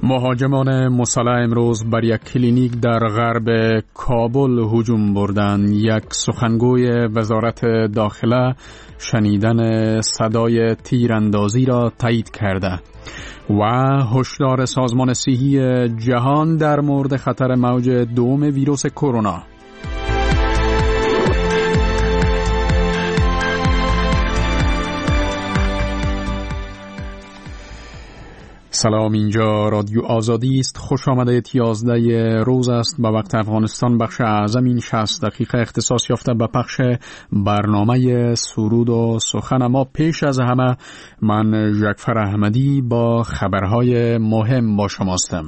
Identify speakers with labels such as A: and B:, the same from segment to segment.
A: مهاجمان مسلح امروز بر یک کلینیک در غرب کابل هجوم بردند. یک سخنگوی وزارت داخله شنیدن صدای تیراندازی را تایید کرده و هشدار سازمان صحی جهان در مورد خطر موج دوم ویروس کرونا. سلام، اینجا رادیو آزادی است. خوش آمده. 11 روز است به وقت افغانستان. بخش اعظم این 60 دقیقه اختصاص یافته به پخش برنامه سرود و سخن. ما پیش از همه من جعفر احمدی با خبرهای مهم با شماستم.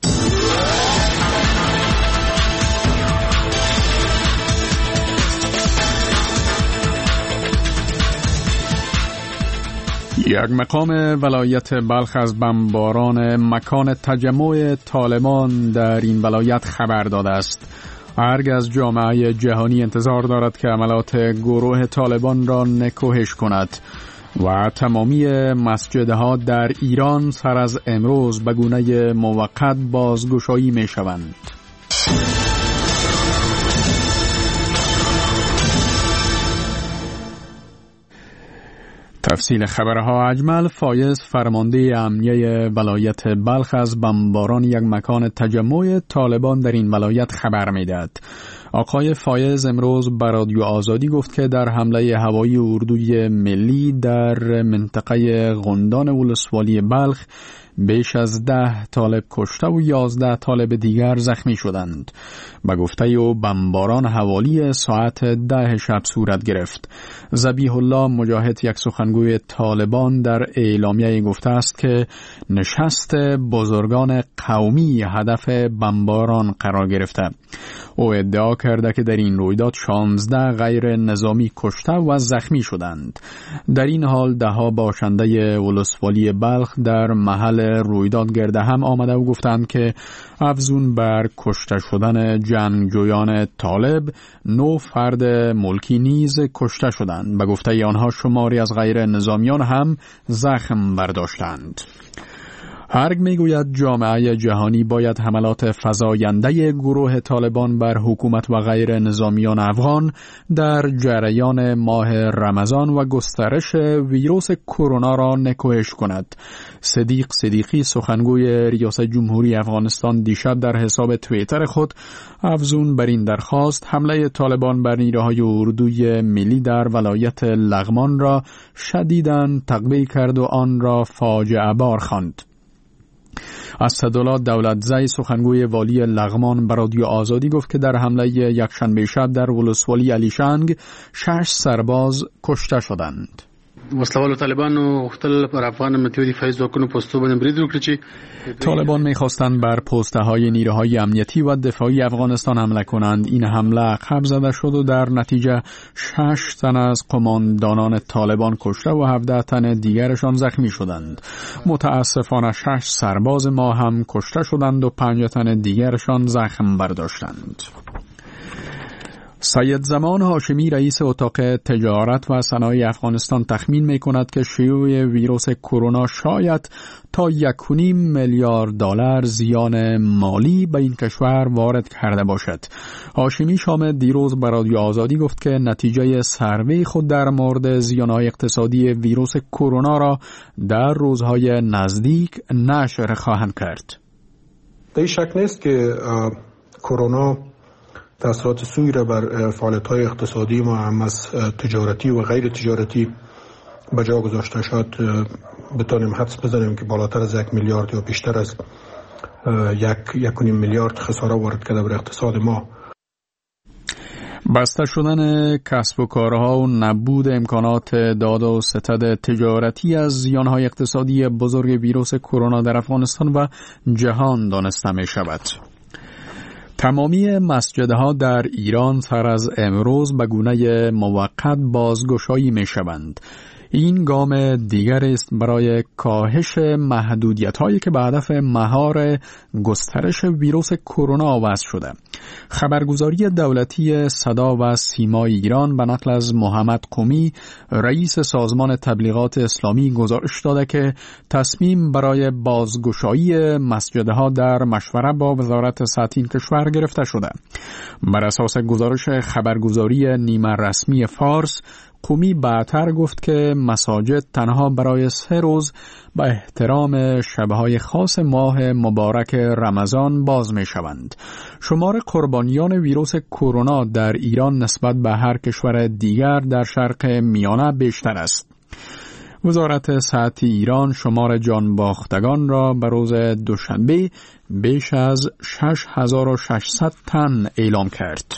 A: یک مقام ولایت بلخ از بمباران مکان تجمع طالبان در این ولایت خبر داده است. هرگز جامعه جهانی انتظار دارد که عملات گروه طالبان را نکوهش کند و تمامی مسجدها در ایران سر از امروز به گونه موقت بازگشایی می شوند. تفصیل خبرها اجمل. فایز فرمانده امنیه ولایت بلخ از بمباران یک مکان تجمع طالبان در این ولایت خبر می‌دهد. آقای فایز امروز به رادیو آزادی گفت که در حمله هوایی اردوی ملی در منطقه قندان ولسوالی بلخ بیش از 10 طالب کشته و 11 طالب دیگر زخمی شدند. به گفته او بمباران حوالی ساعت 10 شب صورت گرفت. ذبیح الله مجاهد، یک سخنگوی طالبان، در اعلامیه گفته است که نشست بزرگان قومی هدف بمباران قرار گرفته. او ادعا کرده که در این رویداد 16 غیر نظامی کشته و زخمی شدند. در این حال دهها باشنده ولسوالی بلخ در محل رویداد گرده هم آمده و گفتند که افزون بر کشته شدن جنگجویان طالب 9 فرد ملکی نیز کشته شدند. به گفته آنها شماری از غیر نظامیان هم زخم برداشتند. هرگ میگوید جامعه جهانی باید حملات فزاینده گروه طالبان بر حکومت و غیر نظامیان افغان در جریان ماه رمضان و گسترش ویروس کرونا را نکوهش کند. صدیق صدیقی، سخنگوی ریاست جمهوری افغانستان، دیشب در حساب توییتر خود افزون بر این درخواست حمله طالبان بر نیروهای اردوی ملی در ولایت لغمان را شدیداً تقبیح کرد و آن را فاجعه بار خواند. اسدالله دولتزی، سخنگوی والی لغمان، به رادیو آزادی گفت که در حمله یکشنبه شب در ولسوالی علیشنگ 6 سرباز کشته شدند.
B: وسلوال طالبانو خپل پر افغان متوی دفاعي ځواکونو پوستو باندې برید وکړي چې
A: طالبان می‌خواستند بر پست‌های نیروهای امنیتی و دفاعی افغانستان حمله کنند. این حمله عقب زده شد و در نتیجه 6 تن از قماندانان طالبان کشته و 17 تن دیگرشان زخمی شدند. متاسفانه 6 سرباز ما هم کشته شدند و 5 تن دیگرشان زخم برداشتند. سید زمان هاشمی، رئیس اتاق تجارت و صنایع افغانستان، تخمین می‌کند که شیوع ویروس کرونا شاید تا 1.5 میلیارد دلار زیان مالی به این کشور وارد کرده باشد. هاشمی شام دیروز به رادیو آزادی گفت که نتیجه سروی خود در مورد زیان‌های اقتصادی ویروس کرونا را در روزهای نزدیک نشر خواهند کرد.
C: در شک نیست که کرونا تأثیرات سوی را بر فعالیت‌های اقتصادی ما هم از تجارتی و غیر تجارتی به جا گذاشته. شاید بتونیم حدس بزنیم که بالاتر از 1 میلیارد یا بیشتر از 1.5 میلیارد خساره وارد کرده بر اقتصاد ما.
A: بسته شدن کسب و کارها و نبود امکانات داد و ستد تجارتی از زیانهای اقتصادی بزرگ ویروس کرونا در افغانستان و جهان دانسته می شود. تمامی مسجدها در ایران سر از امروز به گونه موقت بازگشایی می شوند. این گام دیگر است برای کاهش محدودیت‌هایی که به هدف مهار گسترش ویروس کرونا وضع شده. خبرگزاری دولتی صدا و سیمای ایران به نقل از محمد قمی رئیس سازمان تبلیغات اسلامی گزارش داده که تصمیم برای بازگشایی مسجدها در مشوره با وزارت صحت این کشور گرفته شده. بر اساس گزارش خبرگزاری نیمه رسمی فارس، قمی بعدتر گفت که مساجد تنها برای 3 روز به احترام شب‌های خاص ماه مبارک رمضان باز می شوند. شمار قربانیان ویروس کرونا در ایران نسبت به هر کشور دیگر در شرق میانه بیشتر است. وزارت صحت ایران شمار جان باختگان را به روز دوشنبه بیش از 6600 تن اعلام کرد.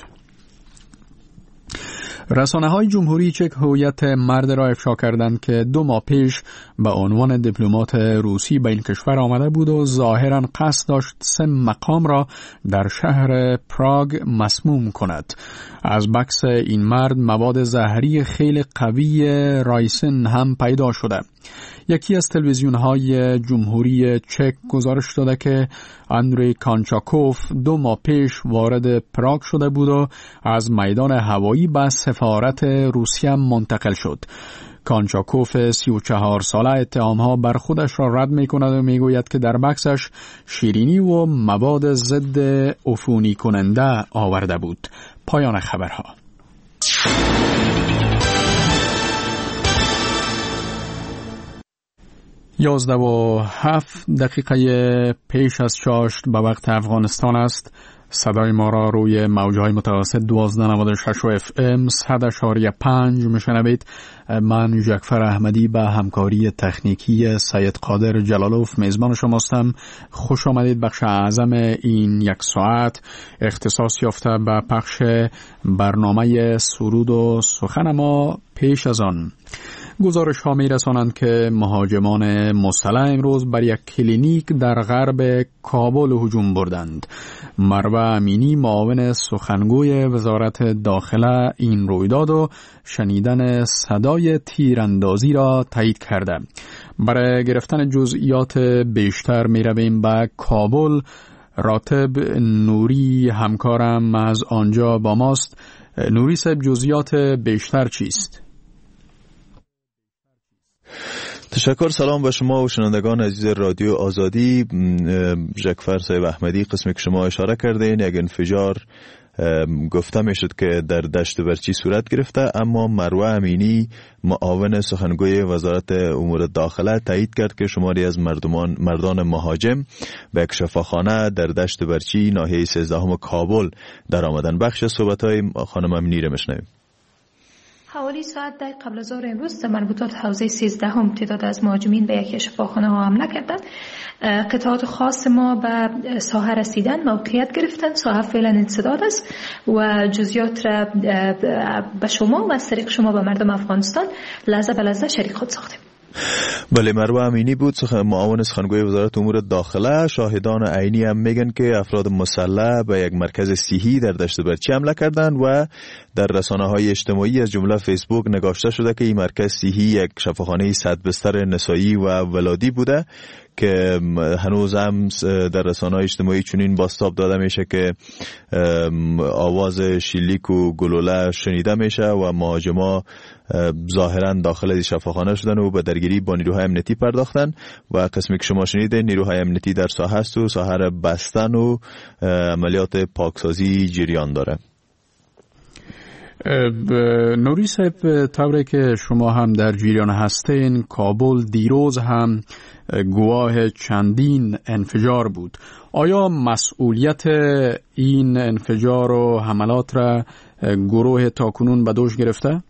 A: رسانه‌های جمهوری چک هویت مرد را افشا کردند که 2 ماه پیش به عنوان دیپلمات روسی به این کشور آمده بود و ظاهراً قصد داشت 3 مقام را در شهر پراگ مسموم کند. از بکس این مرد مواد زهری خیلی قوی رایسین هم پیدا شده. یکی از تلویزیون‌های جمهوری چک گزارش داده که اندری کانچاکوف 2 ماه پیش وارد پراگ شده بود و از میدان هوایی به سفارت روسیه منتقل شد. کانچاکوف 34 ساله اتهامها بر خودش را رد می کند و می گوید که در بکسش شیرینی و مواد ضد عفونی کننده آورده بود. پایان خبرها. 11:07 پیش از چاشت به وقت افغانستان است. صدای ما را روی موجهای متوسط 1296 و FM 100.5 میشنوید. من جعفر احمدی به همکاری تکنیکی سید قادر جلالوف میزبان شماستم. خوش آمدید. بخش اعظم این 1 ساعت اختصاص یافته به پخش برنامه سرود و سخن ما. پیش از آن گزارش ها می رسانند که مهاجمان مسلح امروز بر یک کلینیک در غرب کابل هجوم بردند. مروه امینی معاون سخنگوی وزارت داخله این رویداد و شنیدن صدای تیراندازی را تایید کرده. برای گرفتن جزئیات بیشتر می رویم به کابل. راتب نوری همکارم از آنجا با ماست. نوری صاحب، جزئیات بیشتر چیست؟
D: تشکر. سلام به شما و شنوندگان عزیز رادیو آزادی. جعفر صاحب احمدی، قسمی که شما اشاره کردین، یک انفجار گفته می شد که در دشت برچی صورت گرفته، اما مروه امینی معاون سخنگوی وزارت امور داخله تایید کرد که شماری از مردان مهاجم به یک شفاخانه در دشت برچی ناحیه 13 کابل در آمدن. بخش صحبت‌های خانم امینی را میشنویم.
E: حوالی ساعت 10 قبل از ظهر امروز مربوطات حوزه 13 تعداد از مهاجمین به یک شفاخانه ها حمله کردند. قطعات خاص ما به ساحه رسیدن، موقعیت گرفتن. ساحه فعلا انسداد است و جزئیات را به شما و از طریق شما به مردم افغانستان لحظه به لحظه شریک خود ساختیم.
D: بله، مروه امینی بود، معاون سخنگوی وزارت امور داخله. شاهدان عینی هم میگن که افراد مسلح به یک مرکز صحی در دشت برچی حمله کردند و در رسانه‌های اجتماعی از جمله فیسبوک نگاشته شده که این مرکز صحی یک شفاخانه 100 بستر نسایی و ولادی بوده که هنوز هم در رسانه‌های اجتماعی چنین بازتاب داده میشه که آواز شلیک و گلوله شنیده میشه و مهاجما ظاهرا داخل شفاخانه شدن و به درگیری با نیروهای امنیتی پرداختن و قسمی که شما شنیده نیروهای امنیتی در ساحه است و ساحه را بستن و عملیات پاکسازی جریان داره.
A: نوری صاحب، طوری که شما هم در جریان هستین، کابل دیروز هم گواه چندین انفجار بود. آیا مسئولیت این انفجار و حملات را گروه تاکنون به دوش گرفته؟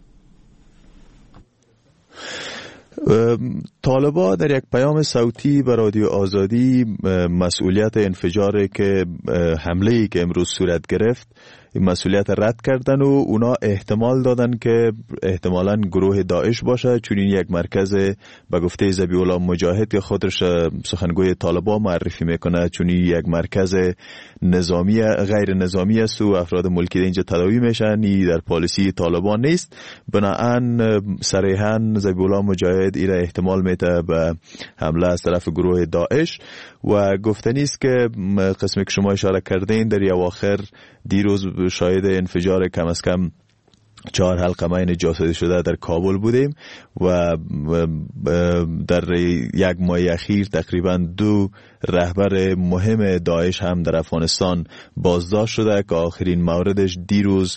D: طالبان در یک پیام صوتی به رادیو آزادی مسئولیت انفجاری که حمله‌ای که امروز صورت گرفت این مسئولیت رد کردن و اونا احتمال دادن که احتمالاً گروه داعش باشه، چون این یک مرکز به گفته ذبیح الله مجاهد که خودش سخنگوی طالبان معرفی میکنه، چون این یک مرکز نظامی غیر نظامی است و افراد ملکی اینجا تداوی میشن، این در پالیسی طالبان نیست. بنابراین صریحاً ذبیح الله مجاهد ایره احتمال میده به حمله از طرف گروه داعش و گفتنی است که قسمی که شما اشاره کردین در اواخر دیروز شاهد انفجار کم از کم 4 حلقه جاسوسی شده در کابل بودیم و در یک ماه اخیر تقریبا 2 رهبر مهم داعش هم در افغانستان بازداشت شده که آخرین موردش دیروز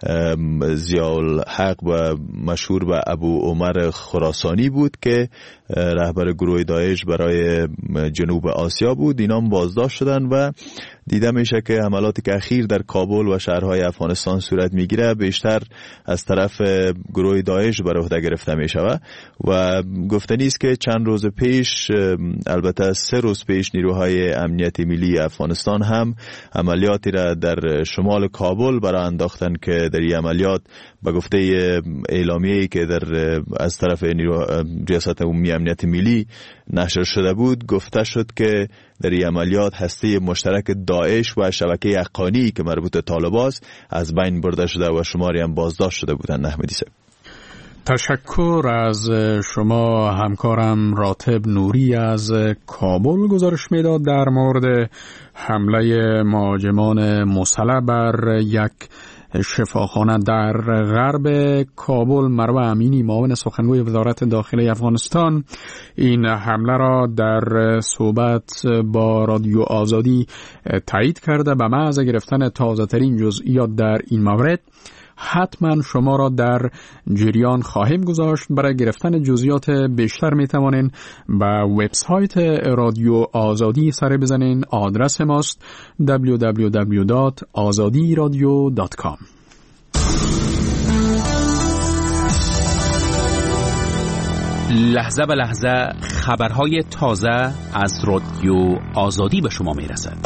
D: ضیاءالحق و مشهور به ابو عمر خراسانی بود که رهبر گروه داعش برای جنوب آسیا بود. اینا هم بازداشت شدن و دیده میشه که حملاتی که اخیر در کابل و شهرهای افغانستان صورت میگیره بیشتر از طرف گروه داعش بر عهده گرفته میشود و گفتنی است که چند روز پیش، البته 3 روز پیش، نیروهای امنیت ملی افغانستان هم عملیاتی را در شمال کابل برای انداختن که در این عملیات به گفته اعلامیه‌ای که از طرف ریاست عمومی امنیت ملی نشر شده بود گفته شد که در این عملیات هسته مشترک داعش و شبکه حقانی که مربوط به طالبان است از بین برده شده و شماری هم بازداشت شده بودند. احمدی صاحب،
A: تشکر از شما. همکارم راتب نوری از کابل گزارش میداد در مورد حمله مهاجمان مسلح بر یک شفاخانه در غرب کابل. مروه امینی، معاون سخنگوی وزارت داخلی افغانستان، این حمله را در صحبت با رادیو آزادی تایید کرده. به محض گرفتن تازه ترین جزئیات در این مورد حتما شما را در جریان خواهیم گذاشت. برای گرفتن جزئیات بیشتر می توانین به وبسایت رادیو آزادی سر بزنین. آدرس ماست www.azadiradio.com.
F: لحظه به لحظه خبرهای تازه از رادیو آزادی به شما می رسد.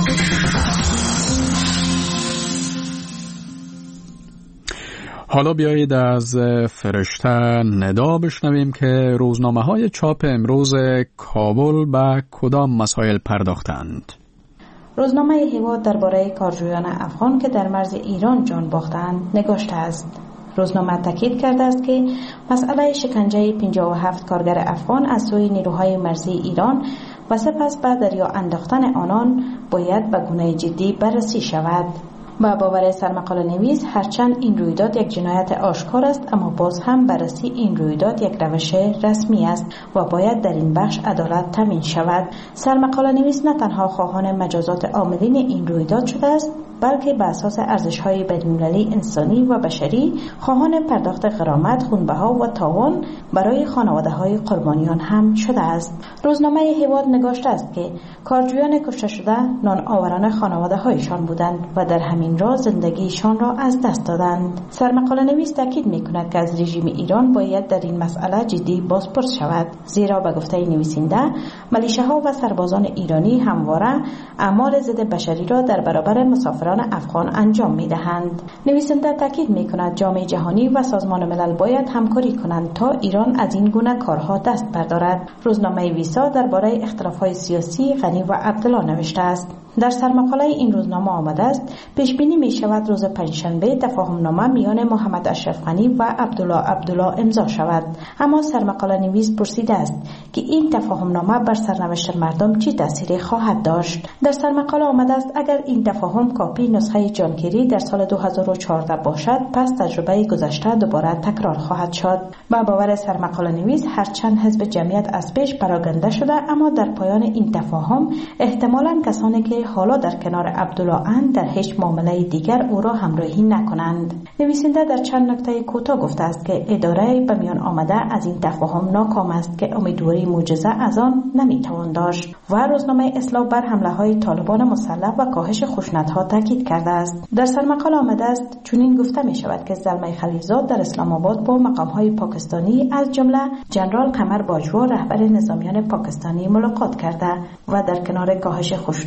A: حالا بیایید از فرشته ندا بشنویم که روزنامه‌های چاپ امروز کابل به کدام مسائل پرداختند.
G: روزنامه هیواد درباره کارجویان افغان که در مرز ایران جان باختند نگاشته است. روزنامه تاکید کرده است که مسئله شکنجه 57 کارگر افغان از سوی نیروهای مرزی ایران و سپس به دریا انداختن آنان باید به گونه جدی بررسی شود. با باور سرمقاله نویس هرچند این رویداد یک جنایت آشکار است، اما باز هم بررسی این رویداد یک روش رسمی است و باید در این بخش عدالت تامین شود. سرمقاله نویس نه تنها خواهان مجازات عاملین این رویداد شده است، بلکه به اساس ارزش‌های بین‌المللی انسانی و بشری خواهان پرداخت غرامت، خونبها و تاوان برای خانواده‌های قربانیان هم شده است. روزنامه هیواد نگاشته است که کارجویان کشته شده نان آوران خانواده‌هایشان بودند و در همین راه زندگیشان را از دست دادند. سرمقاله نویس تاکید می‌کند که از رژیم ایران باید در این مسئله جدی بازپرس شود، زیرا به گفته نویسنده ملیشه‌ها و سربازان ایرانی همواره اعمال ضد بشری را در برابر مسافران افغان انجام می‌دهند. نویسنده تاکید می‌کند جامعه جهانی و سازمان ملل باید همکاری کنند تا ایران از این گونه کارها دست بردارد. روزنامه ویسا درباره اختلاف‌های سیاسی غنی و عبدالله نوشته است. در سرمقاله این روزنامه آمده است پیش بینی می شود روز پنجشنبه تفاهم نامه میان محمد اشرف غنی و عبدالله امضا شود. اما سرمقاله نویس پرسیده است که این تفاهم نامه بر سرنوشت مردم چه تأثیری خواهد داشت. در سرمقاله آمده است اگر این تفاهم کاپی نسخه جان کری در سال 2014 باشد، پس تجربه گذشته دوباره تکرار خواهد شد. با باور سرمقاله نویس هرچند حزب جمعیت از پیش پراگنده شده، اما در پایان این تفاهم احتمالاً کسانی که حالا در کنار عبدالله اند در هیچ معامله دیگر او را همراهی نکنند. نویسنده در چند نکته کوتاه گفته است که اداره به میان آمده از این تفاهم ناکام است که امیدواری معجزه از آن نمیتوان داشت و روزنامه اصلاح بر حمله های طالبان مسلح و کاهش خشونت‌ها تاکید کرده است. در سرمقاله آمده است چنین گفته می شود که زلمه خلیلزاد در اسلام آباد با مقام‌های پاکستانی از جمله جنرال قمر باجوا رهبر نظامیان پاکستانی ملاقات کرده و در کنار کاهش خشونت‌ها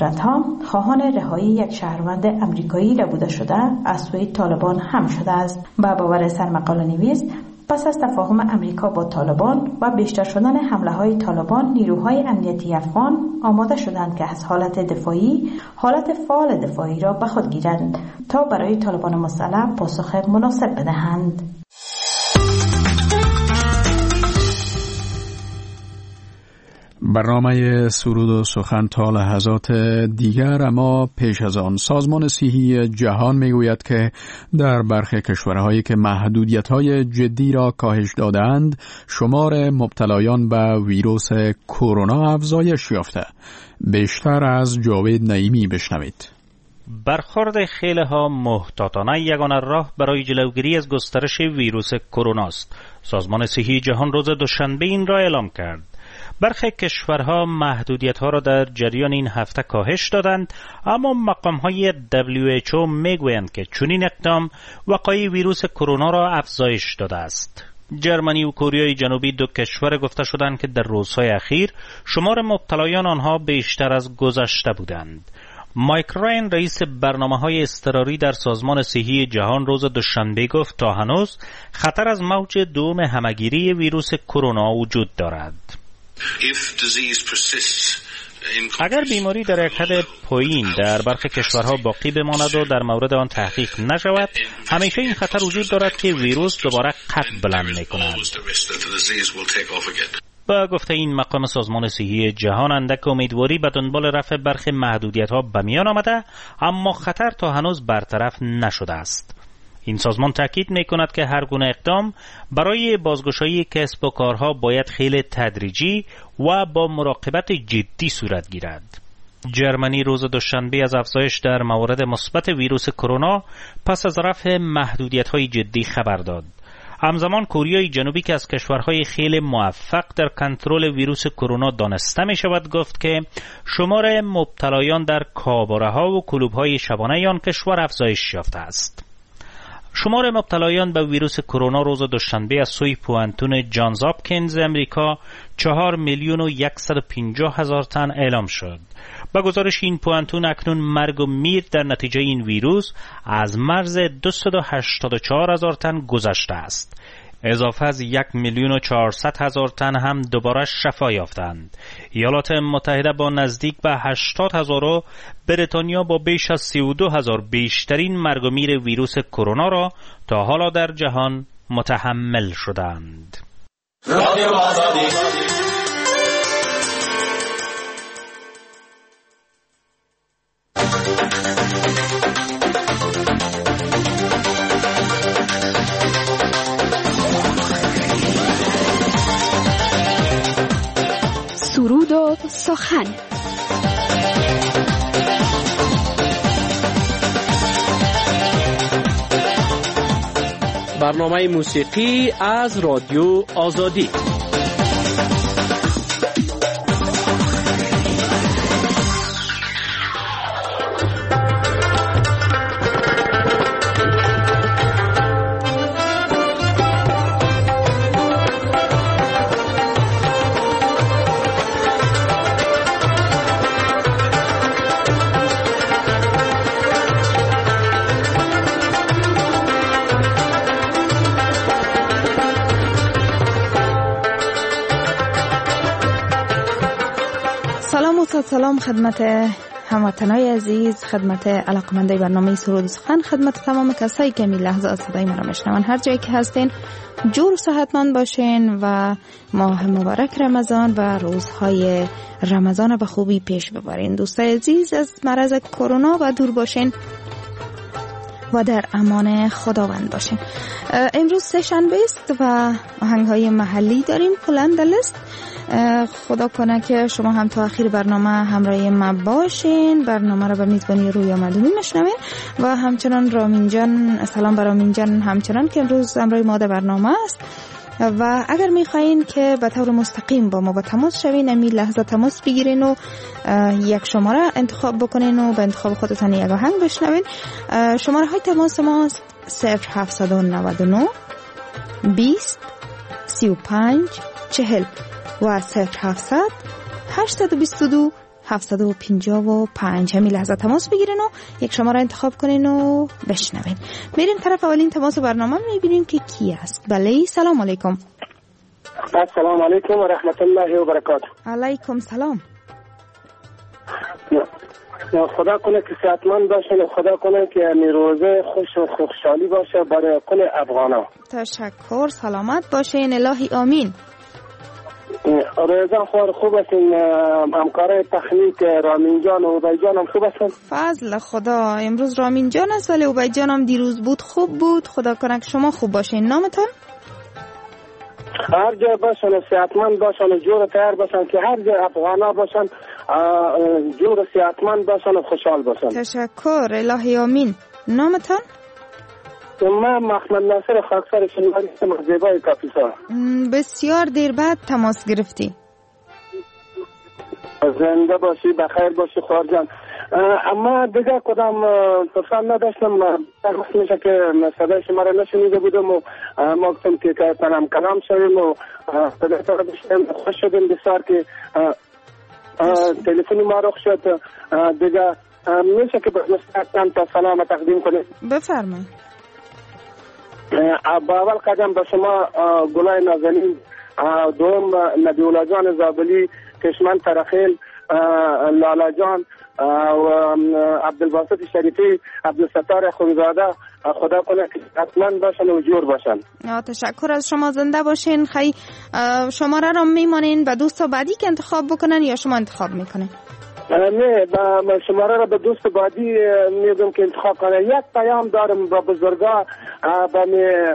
G: خواهان رهایی یک شهروند امریکایی را بوده شده از سوی طالبان هم شده است. با باور سرمقاله نویس، پس از تفاهم امریکا با طالبان و بیشتر شدن حمله‌های طالبان، نیروهای امنیتی افغان آماده شدند که از حالت دفاعی حالت فعال دفاعی را به خود گیرند تا برای طالبان مسلح پاسخ مناسب بدهند.
A: برنامه سرود و سخن تا لحظات دیگر، اما پیش از آن سازمان صحی جهان میگوید که در برخی کشورهایی که محدودیت‌های جدی را کاهش دادند، شمار مبتلایان به ویروس کرونا افزایش یافته. بیشتر از جاوید نعیمی بشنوید.
H: برخورد خیله‌ها محتاطانه یگانه راه برای جلوگیری از گسترش ویروس کرونا است. سازمان صحی جهان روز دوشنبه این را اعلام کرد. برخی کشورها محدودیت‌ها را در جریان این هفته کاهش دادند، اما مقام‌های WHO میگویند که چنین اقدام وقایع ویروس کرونا را افزایش داده است. جرمنی و کره جنوبی دو کشور گفته شدند که در روزهای اخیر شمار مبتلایان آنها بیشتر از گذشته بودند. مایک راین رئیس برنامه‌های اضطراری در سازمان صحی جهان روز دوشنبه گفت تا هنوز خطر از موج دوم همه‌گیری ویروس کرونا وجود دارد. اگر بیماری در یک حد پایین در برخی کشورها باقی بماند و در مورد آن تحقیق نشود، همیشه این خطر وجود دارد که ویروس دوباره قد بلند می‌کند. با گفته این مقام سازمان صحی جهان، اندک امیدواری به دنبال رفع برخی محدودیت‌ها به میان آمده، اما خطر تا هنوز برطرف نشده است. این سازمان تاکید می‌کند که هر گونه اقدام برای بازگشایی کسب و کارها باید خیلی تدریجی و با مراقبت جدی صورت گیرد. جرمنی روز دوشنبه از افزایش در موارد مثبت ویروس کرونا پس از رفع محدودیت‌های جدی خبر داد. همزمان کره جنوبی که از کشورهای خیلی موفق در کنترل ویروس کرونا دانسته می شود گفت که شمار مبتلایان در کاباره‌ها و کلوب‌های شبانه آن کشور افزایش یافته است. شمار مبتلایان به ویروس کرونا روز دوشنبه از سوی پوانتون جانز هاپکینز امریکا 4,150,000 تن اعلام شد. با گزارش این پوانتون اکنون مرگ و میر در نتیجه این ویروس از مرز 284,000 تن گذشته است. اضافه از 1,400,000 تن هم دوباره شفا یافتند. ایالات متحده با نزدیک به 80,000 و بریتانیا با بیش از 32,000 بیشترین مرگ و میر ویروس کرونا را تا حالا در جهان متحمل شدند.
I: سرود و سخن.
J: برنامه موسیقی از رادیو آزادی.
G: سلام خدمت هموطنای عزیز، خدمت علاقمندای برنامه سرود و سخن، خدمت تمام کسایی که می لحظات صدای ما را میشنون. هر جایی که هستین جور و صحتمند باشین و ماه مبارک رمضان و روزهای رمضان به خوبی پیش ببرین. دوستای عزیز، از مرض کرونا و دور باشین و در امان خداوند باشین. امروز سه‌شنبه است و آهنگ‌های محلی داریم بلند لیست. خدا کنه که شما هم تا آخر برنامه همراه ما باشین. برنامه را به میزبانی رویا مدنی میشنوین و همچنان رامین جان، سلام بر رامین جان همچنان که امروز همراه ما در برنامه است. و اگر میخواین که به طور مستقیم با ما با تماس شوین، امی لحظه تماس بگیرین و یک شماره انتخاب بکنین و به انتخاب خودتان یک آهنگ بشنوین. شماره های تماس ما 0799 20 35 40 و 0700 822 755. همین لحظه تماس بگیرین و یک شماره انتخاب کنین و بشنوین. میریم طرف اولین تماس برنامه، میبینیم که کی است. بله سلام علیکم.
K: السلام علیکم و رحمت الله و برکاته.
G: علیکم سلام.
K: خدا کنه که صحتمند باشین و خدا کنه که روزه خوش و خوشحالی باشه برای کل افغانا.
G: تشکر، سلامت باشین. الهی آمین.
K: روزان خوار خوب هستین؟ همکارای تخنیک رامین جان و عبید جان هم خوب هستن؟
G: فضل خدا. امروز رامین جان است ولی عبید جان هم دیروز بود خوب بود. خدا کنه که شما خوب باشین. نامتون؟
K: هر جا باشن و صحتمند باشن و جور تیار باشن که هر جا افغانا باشن جور و صحتمند باشن و خوشحال باشن.
G: تشکر، الهی آمین. نامتان؟
K: من محمد ناصر خاکسار شنواری هستم از زیبای کاپیسا.
G: بسیار دیر بعد تماس گرفتی.
K: زنده باشی، بخیر باشی خواهر جان. اما دیگه کدام پسند نداشتم، وقت میشه که صدای شما را نشنیده بودم و ما گفتم که تنم کلام شویم و صدای تا را بشنیم. خوش شدیم بسیار که تلفن ما رخ شد. دیگه میشه که مستقیم تا سلام تقدیم کنیم.
G: بفرمایید.
K: با اول قدم به شما گلای نازنین، دوم نبیولا جان زابلی، کشمن ترخیل، لالا جان و عبدالباسط شریفی، عبدالستار خویزاده، خدا کنه که حتما باشن و جور باشن.
G: تشکر از شما، زنده باشین. خیلی شماره را میمانین به دوستا بعدی که انتخاب بکنن یا شما انتخاب میکنین؟
K: نه، شماره را به دوست بعدی میگم که انتخاب کنه. یک پیام دارم با بزرگا، با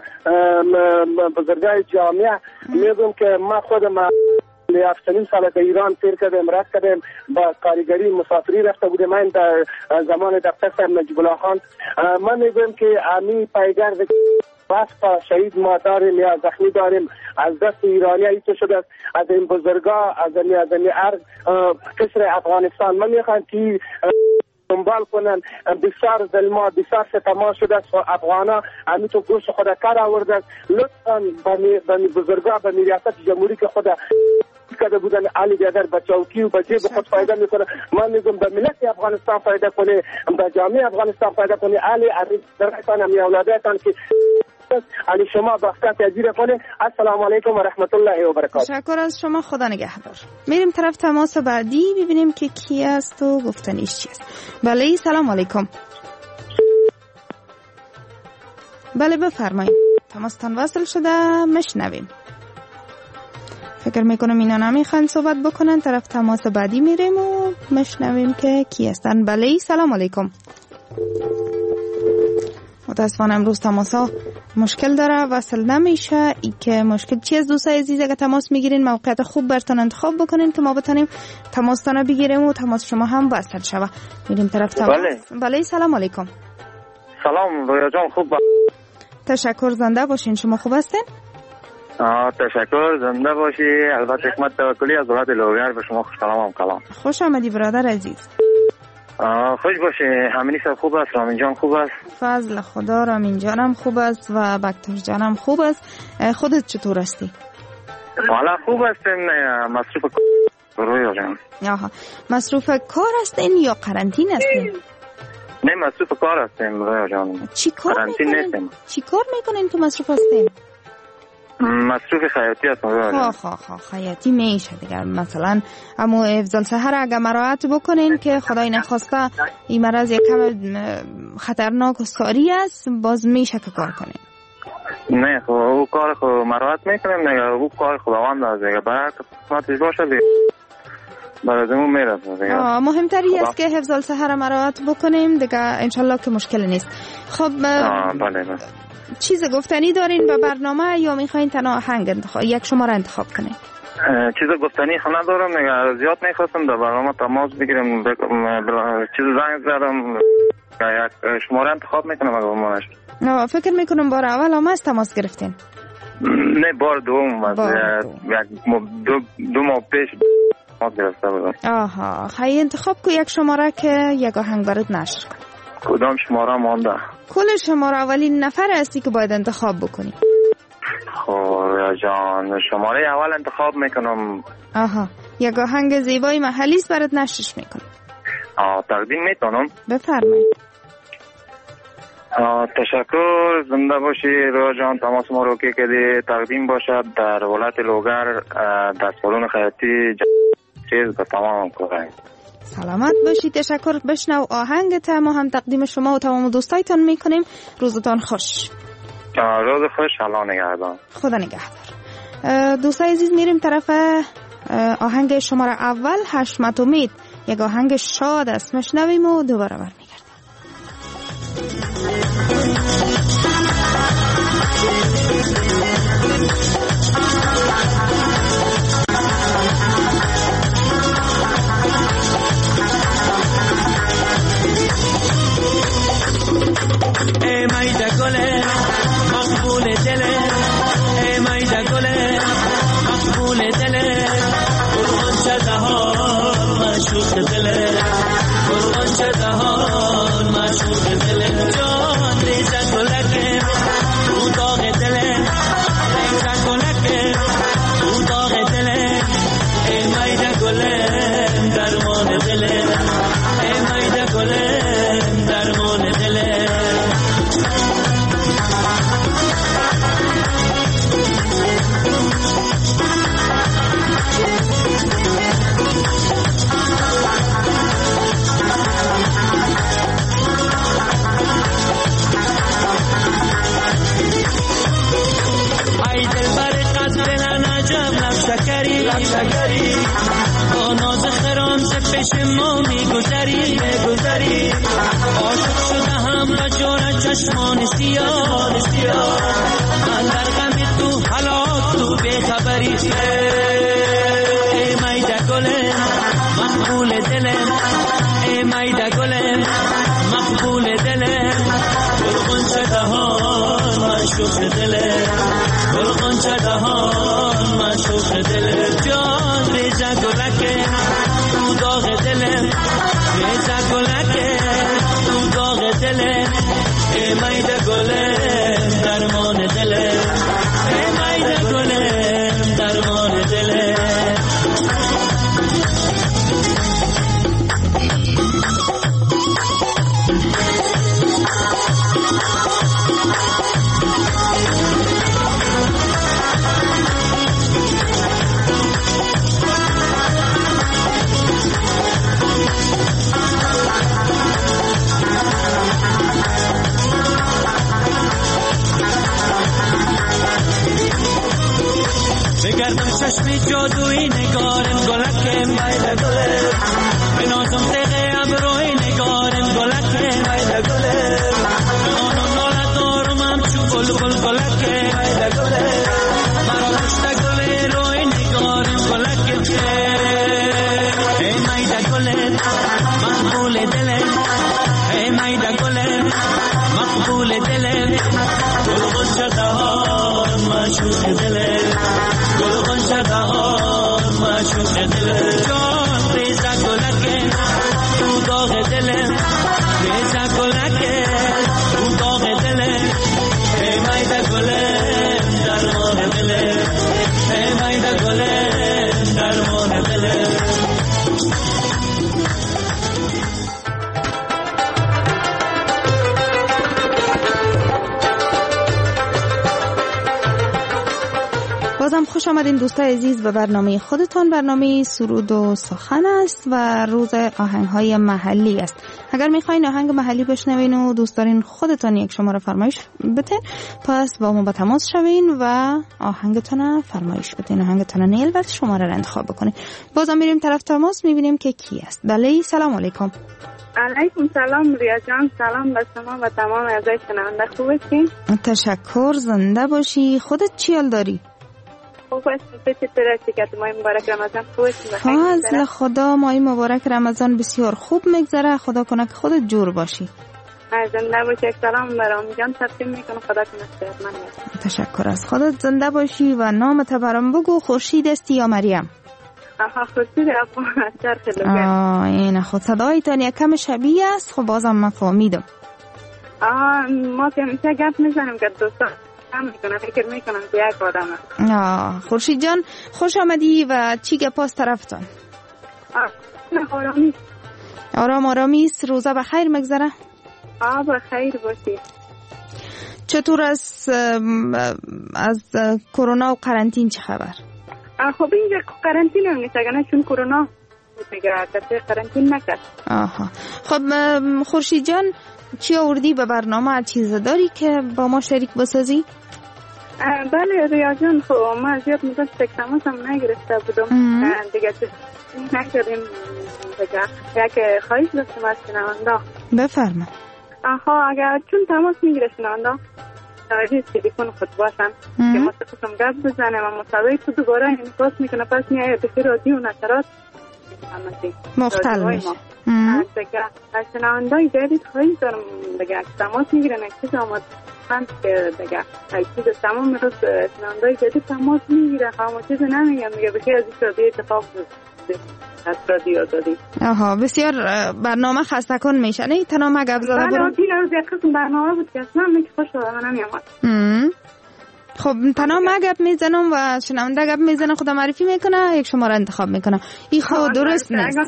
K: بزرگای جامعه میگم که ما خودم 7 سال در ایران تیر کردم، رفت کردم با کارگری مسافری رفته بودم من در زمان دکتر صاحب نجیب الله خان. من میگم که امی پیگر بس تا شهید ما داریم یا زخمی داریم از دست ایرانی ایتو شده است. از این بزرگا، از این ارض کسر افغانستان من میخوام که دنبال کنن. بسیار ظلما، بسیار ستما شده است و افغانا امی تو گوش خود کار آورده است. لطفا به بزرگا، به ریاست جمهوری که خود کرده بودن علی بیادر به چوکی و به جیب خود فایده میکنه. من میگم به ملت افغانستان فایده کنه، به جامعه افغانستان فایده کنه. علی درایتان هم اولادتان که علی شما بختت اجیر کنه. السلام علیکم و رحمت الله و برکاته.
G: تشکر از شما، خدا نگهدار. میریم طرف تماس بعدی ببینیم که کی است و گفتنیش چی است. بله سلام علیکم. بله بفرمایید. تماستان وصل شده، مشنویم. فکر میکنم اینا نمیخوان صحبت بکنن. طرف تماس بعدی میریم و مشنویم که کی هستن. بله سلام علیکم. متاسفانه امروز تماسا مشکل داره، وصل نمیشه. ای که مشکل چی از دوستای عزیز اگه تماس میگیرین موقعیت خوب براتون انتخاب بکنین که ما بتونیم تماستان بگیریم و تماس شما هم وصل شوه. میریم طرف تماس. بله سلام علیکم.
L: سلام رویا جان، خوب
G: تشکر، زنده باشین. شما خوب هستین؟
L: تشکر، زنده باشی. البته حکمت توکلی از ولایت لوگر به شما خوشسلام کلام.
G: خوش آمدی برادر عزیز.
L: خوش باشه. همینی سب خوب است؟ رامین جان خوب است؟
G: فضل خدا، رامین جانم خوب است و بکتر جانم خوب است. خودت چطور هستی؟
L: والا خوب هستم. مصروف رویا جان.
G: آها، مصروف کار هستین یا قرنطینه هستین؟
L: نه مصروف کار هستم رویا جان.
G: چی کار میکنین؟ چی کار میکنین که مصروف هستین؟
L: مصروف خیاطی هستم.
G: خیاطی میشه دیگر. مثلا اما افضل سحر اگر مراعات بکنین که خدای نخواسته این مرض یک کم خطرناک و ساری است، باز میشه که کار کنین.
L: نه خب او کار خب مراعات میکنیم دیگر. او کار خداوند است دیگر. برای قسمتش باشه دیگر برازمون میرسه دیگر.
G: مهمتری است که حفظ الصحه مراعات بکنیم دیگر، انشالله که مشکل نیست. خب
L: بله.
G: چیز گفتنی دارین به برنامه یا میخواین تنها آهنگ یک شماره انتخاب کنین؟
L: چیز گفتنی خب ندارم دیگه. زیاد نمیخواستم در برنامه تماس بگیرم. چیز زنگ زدم یک شماره انتخاب میکنم اگه بمانش.
G: فکر میکنم بار اول هم از تماس گرفتین؟
L: نه بار دوم. دو ماه پیش تماس گرفته بودم.
G: آها، خیلی انتخاب کو یک شماره که یک آهنگ برات نشر کنه.
L: کدام شماره مانده؟
G: کل شماره اولین نفر هستی که باید انتخاب بکنی.
L: خب جان شماره اول انتخاب میکنم.
G: آها،
M: یک آهنگ زیبای محلی است برات نشرش میکنم.
L: تقدیم میتونم؟
M: بفرمایید.
L: تشکر. زنده باشی رویا جان. تماس ما رو که کردی تقدیم باشد در ولایت لوگر در سالن خیاطی چیز به تمام کارهای.
M: سلامت باشی. تشکر. بشنو آهنگت ما هم تقدیم شما و تمام دوستایتان میکنیم. روزتان خوش.
L: روز خوش. الله نگهدار.
M: خدا نگهدار. دوستای عزیز میریم طرف آهنگ شماره اول. حشمت امید یک آهنگ شاد است. مشنویم و دوباره برمیگردیم.
N: ای مایده گله مقبول دله، ای مایده گله مقبول دله، قربان شدهان مشوق دله، قربان شدهان مشوق دله، جان ریزه گلکه او داغ دله، ریزه گلکه او داغ دله، ای مایده گله درمان دله، ای مایده گله درمان دله. شکری با ناز خرام ز پیش ما میگذری عاشق شده هم و جور چشمان سیاه من در غم تو هلاک تو بیخبری. ای مایده گله مقبول دله، ای مایده گله مقبول دله، قربان شدهان مشوق دله، قربان شدهان مشوق دله، جان ریزه گلکه تو داغ دله، ریزه گلکه تو داغ دله، ای مایده گله درمان دله، ای مایده گله درمان دله. بگردم چشمی جادویی نگارم گلکم مایده گله، بنازم تغه ابروی نگارم گلکم مایده گله، آنو ناله دارم همچو بلبل گلکم مایده گله، مرا پشت گله روی نگارم گلکم، ای مایده گله مقبول دله، ای مایده گله مقبول دله، قربان شدهان مشوق دله، قربان شدهان مشوق دله، جان ریزه گلکه تو داغ دله، ریزه گلکه تو داغ دله، ای مایده گله درمان دله، ای مایده گله درمان دله.
M: بازم خوش آمدین دوستای عزیز به برنامه خودتان. برنامه سرود و سخن است و روز آهنگ‌های محلی است. اگر میخواین آهنگ محلی بشنوین و دوست دارین خودتان یک شماره فرمایش بتین، پس با ما به تماس شوین و آهنگتان فرمایش بتین، آهنگتان نیل و شماره را انتخاب بکنین. بازم میریم طرف تماس، میبینیم که کی است. بله سلام علیکم.
O: علیکم سلام ریا جان. سلام به شما و تمام اعضای شنونده. خوب هستین؟
M: تشکر. زنده باشی. خودت چی حال داری؟
O: خوب هستم. چطوره که ماه مبارک رمضان خوب هستین؟
M: فضل خدا ماه مبارک رمضان بسیار خوب میگذره. خدا کنه که خودت جور باشی.
O: زنده باشی. سلام برام جان تقدیم میکنم. خدا کنه صحتمند باشی.
M: تشکر از خودت. زنده باشی و نامت برام بگو. خورشید است یا مریم؟
O: خورشید افغان از شرق لوگر.
M: این خود صدایتان یکم شبیه است. خب بازم من فهمیدم.
O: ما که همیشه گپ میزنیم که دوستان هم میکنه، فکر میکنم که یک آدمه.
M: خورشید جان خوش آمدی و چی گپاس طرفتان؟
O: آرامی.
M: آرامیست. روزا بخیر مگذره؟
O: بخیر باشی.
M: چطور از کرونا و قرنطین چه خبر؟
O: خب اینجا قرنطین هم نیست اگه نه، چون کرونا میگه کسی قرنطین نکرد.
M: خب خورشید جان چی آوردی به برنامه؟ چیز داری که با ما شریک بسازی؟
O: بله ریا جان، خب ما زیاد مدت تماس هم نگرفته بودم دیگه، نکردیم دیگه. یک خواهش داشتم از شنونده.
M: بفرما.
O: اگر چون تماس میگیره شنونده توجه تلفن خود باشن که ما سخصم گپ بزنیم و مصابه تو دوباره انعکاس میکنه، پس میایه به رادیو و نشرات
M: مختل میشه.
O: دیگه از شنونده‌های جدید خواهی دارم دیگه تماس میگیرن چیز آمد من که دیگه چیز تمام روز شنونده‌های جدید تماس میگیره، همه چیز نمیگم میگه بخیر از این رادیو اتفاق از رادیو دادی.
M: بسیار برنامه خسته کن میشه نه؟ تنها ما گپ زده برو.
O: این روز یک قسم برنامه بود که اصلا میگه خوش آمد نمیامد.
M: خب تنها ما گپ میزنم و شنونده گپ میزنه، خدا معرفی میکنه، یک شماره انتخاب میکنه. این خود درست نیست.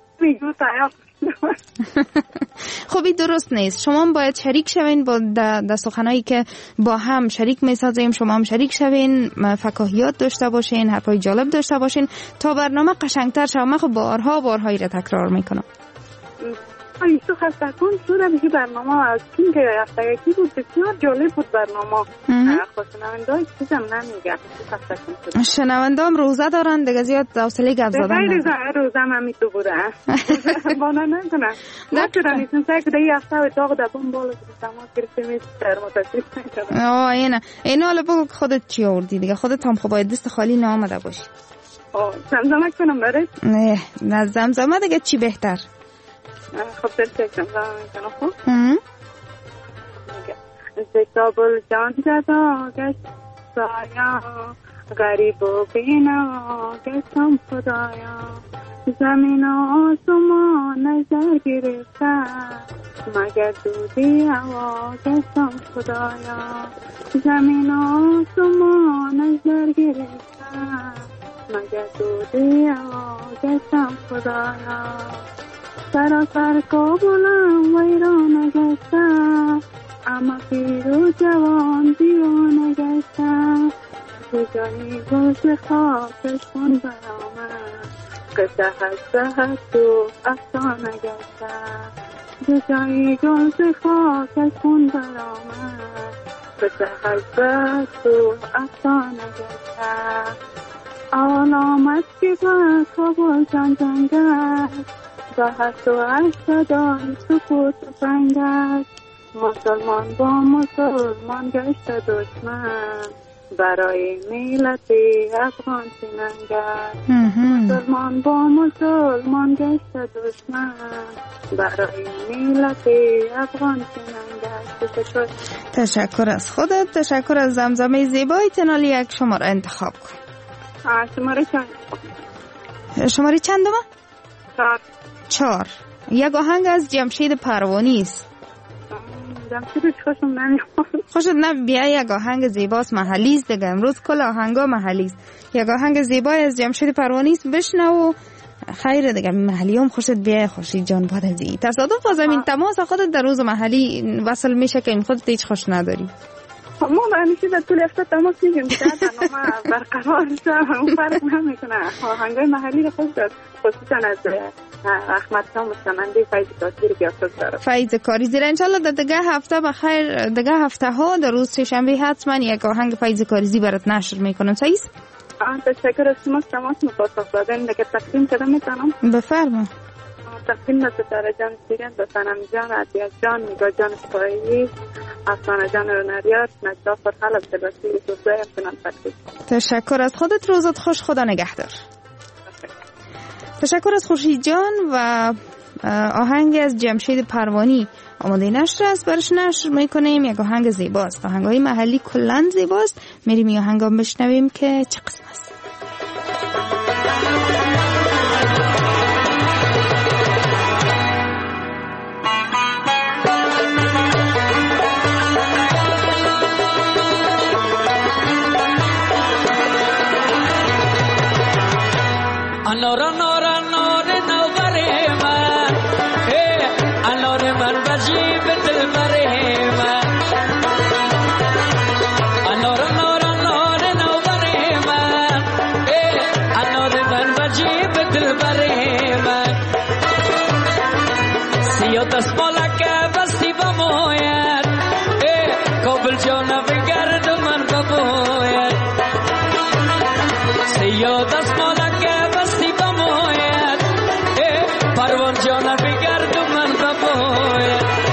M: خب این درست نیست. شما هم باید شریک شوین با در سخنایی که با هم شریک میسازیم. شما هم شریک شوین، فکاهیات داشته باشین، حرفای جالب داشته باشین تا برنامه قشنگتر شود. من خب بارهایی را تکرار میکنم.
O: ایشو خسته کن شده بگی برنامه از چون که هفته یکی بود بسیار جالب بود برنامه. خب شنونده های چیزم نمیگه خسته کن شده.
M: شنونده هم روزه دارن دیگه، زیاد حوصله گپ زدن
O: ندارن. روزه هم می تو بوده بانا نکنم نکنم ایشون سعی کده یه هفته و اتاق دبان بالا تماس گرفته میست در متاسف.
M: اینو حالا بگو خودت چی آوردی دیگه، خودت هم خب باید دست خالی نامده باشی.
O: زمزمه کنم برای؟
M: نه زمزمه دیگه چی بهتر.
O: خب دلچه زمزمه میکنم. خوب زکابل جان جدا گشت سایا، غریب و بینوا گشتم خدایا، زمین و آسمان نظر گرفته، مگر دودی هوا گشتم خدایا، زمین و آسمان نظر گرفته، مگر دودی هوا گشتم خدایا، سراسر کابلم ویران گشته، اما پیر و جوان دیوانه گشته، به جایی گل خاکشون برآمد، قصه هست تو افسانه گشته، به جایی گل خاکشون برآمد، قصه هست تو افسانه گشته، آلامت که با کابل جان جنگل، با هست و هست داری سکوت و پنگل، مسلمان با مسلمان گشت دشمن، برای ملت افغان سیننگر، مسلمان با مسلمان گشت دشمن، برای ملت افغان سیننگر.
M: تشکر از خودت، تشکر از زمزمه زیبایی. تنالی یک شماره انتخاب کن.
O: شماره چند؟
M: شماره چند ما؟ 4.
O: 4.
M: یک آهنگ از جمشید پروانی است.
O: جمشید خوشم نمیاد.
M: خوشت نه؟ بیا یک آهنگ زیباست، محلی است دیگه. امروز کل آهنگا محلی است. یک آهنگ زیبای از جمشید پروانی است، بشنو. خیره دیگه، محلی هم خوشت بیا. خورشید جان بعد از این تصادف از این تماس خودت در روز محلی وصل میشه که این خودت هیچ خوش نداری.
O: ما همیشه در طول هفته تماس میگیم که برنامه برقرار شه، اون فرق نمیکنه. آهنگای محلی رو خوش داد، خصوصا از احمد شاه مستمنده فیض کاریزی که افتاد داره.
M: فیض کاریزی را انشالله در دیگه هفته بخیر، دیگه هفته ها در روز سه‌شنبه حتما یک آهنگ فیض کاریزی برات نشر میکنم. صحیح است؟
O: تشکر از شما. تماس مخاطب دادن دیگه تقدیم کردم میتونم؟
M: بفرما.
O: تقدیم به ستاره جان سیرین، به سنم جان، عطیه جان، نگاه جان سپاهی، افسانه جان رونریات، نجلا فرحل از دلوسی دوستای همچنان تقدیم.
M: تشکر از خودت، روزت خوش، خدا نگهدار. تشکر از خورشید جان و آهنگ از جمشید پروانی آماده نشر است، برش نشر میکنیم. یک آهنگ زیباست، آهنگای محلی کلن زیباست. میریم این آهنگا بشنویم که چه قسم است.
N: سیاه دستمالک بستی بماید کابل جانه بگرد و من بباید سیاه دستمالک بستی بماید پروان جانه بگرد و من بباید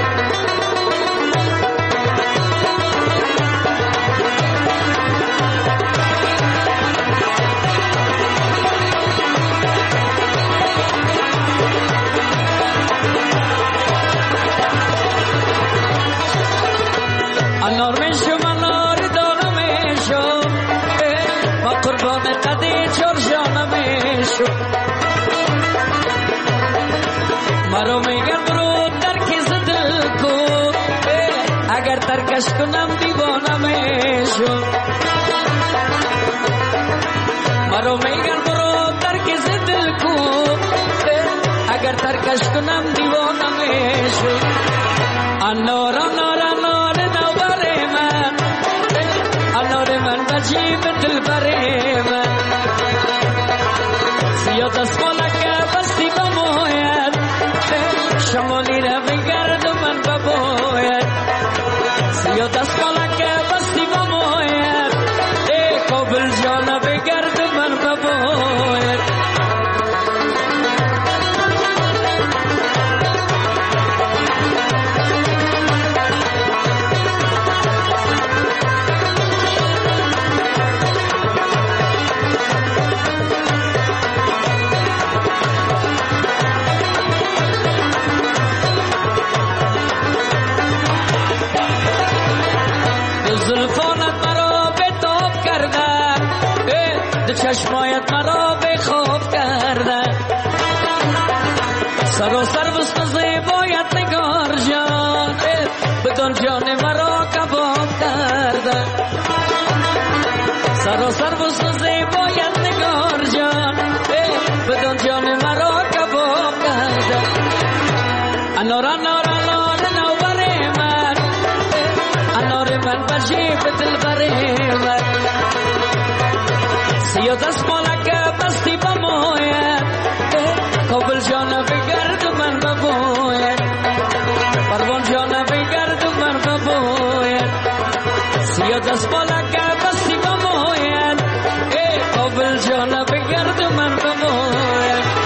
N: انار میشم انار دانه میشم و قربان قدی چرشانه میشم مرا میگن برو ترکیز دل کو اگر ترکش کنم دیوانه میشم مرا میگن برو ترکیز دل کو اگر ترکش کنم دیوانه میشم انار انار انار نوبر من انار من بجیب دل بر من سیاه دستمالک بستی بماید شمالی را بگرد و من بباید سیاه دستمالک بستی بماید کابل جانه بگرد و من بباید زلفانت مرا به تاب کرده چشمایت مرا به خواب کرده سراسر وسط زیبایت نگار جان بدان جان مرا کباب کرده سراسر وسط زیبایت نگار جان بدان جان مرا کباب کرده انار انار انار نوبر من انار من بجیب دل بر من سیاه دستمالک بستی بماید کابل جانه بگرد و من بباید پروان جانه بگرد و من بباید سیاه دستمالک بستی بماید کابل جانه بگرد و من بباید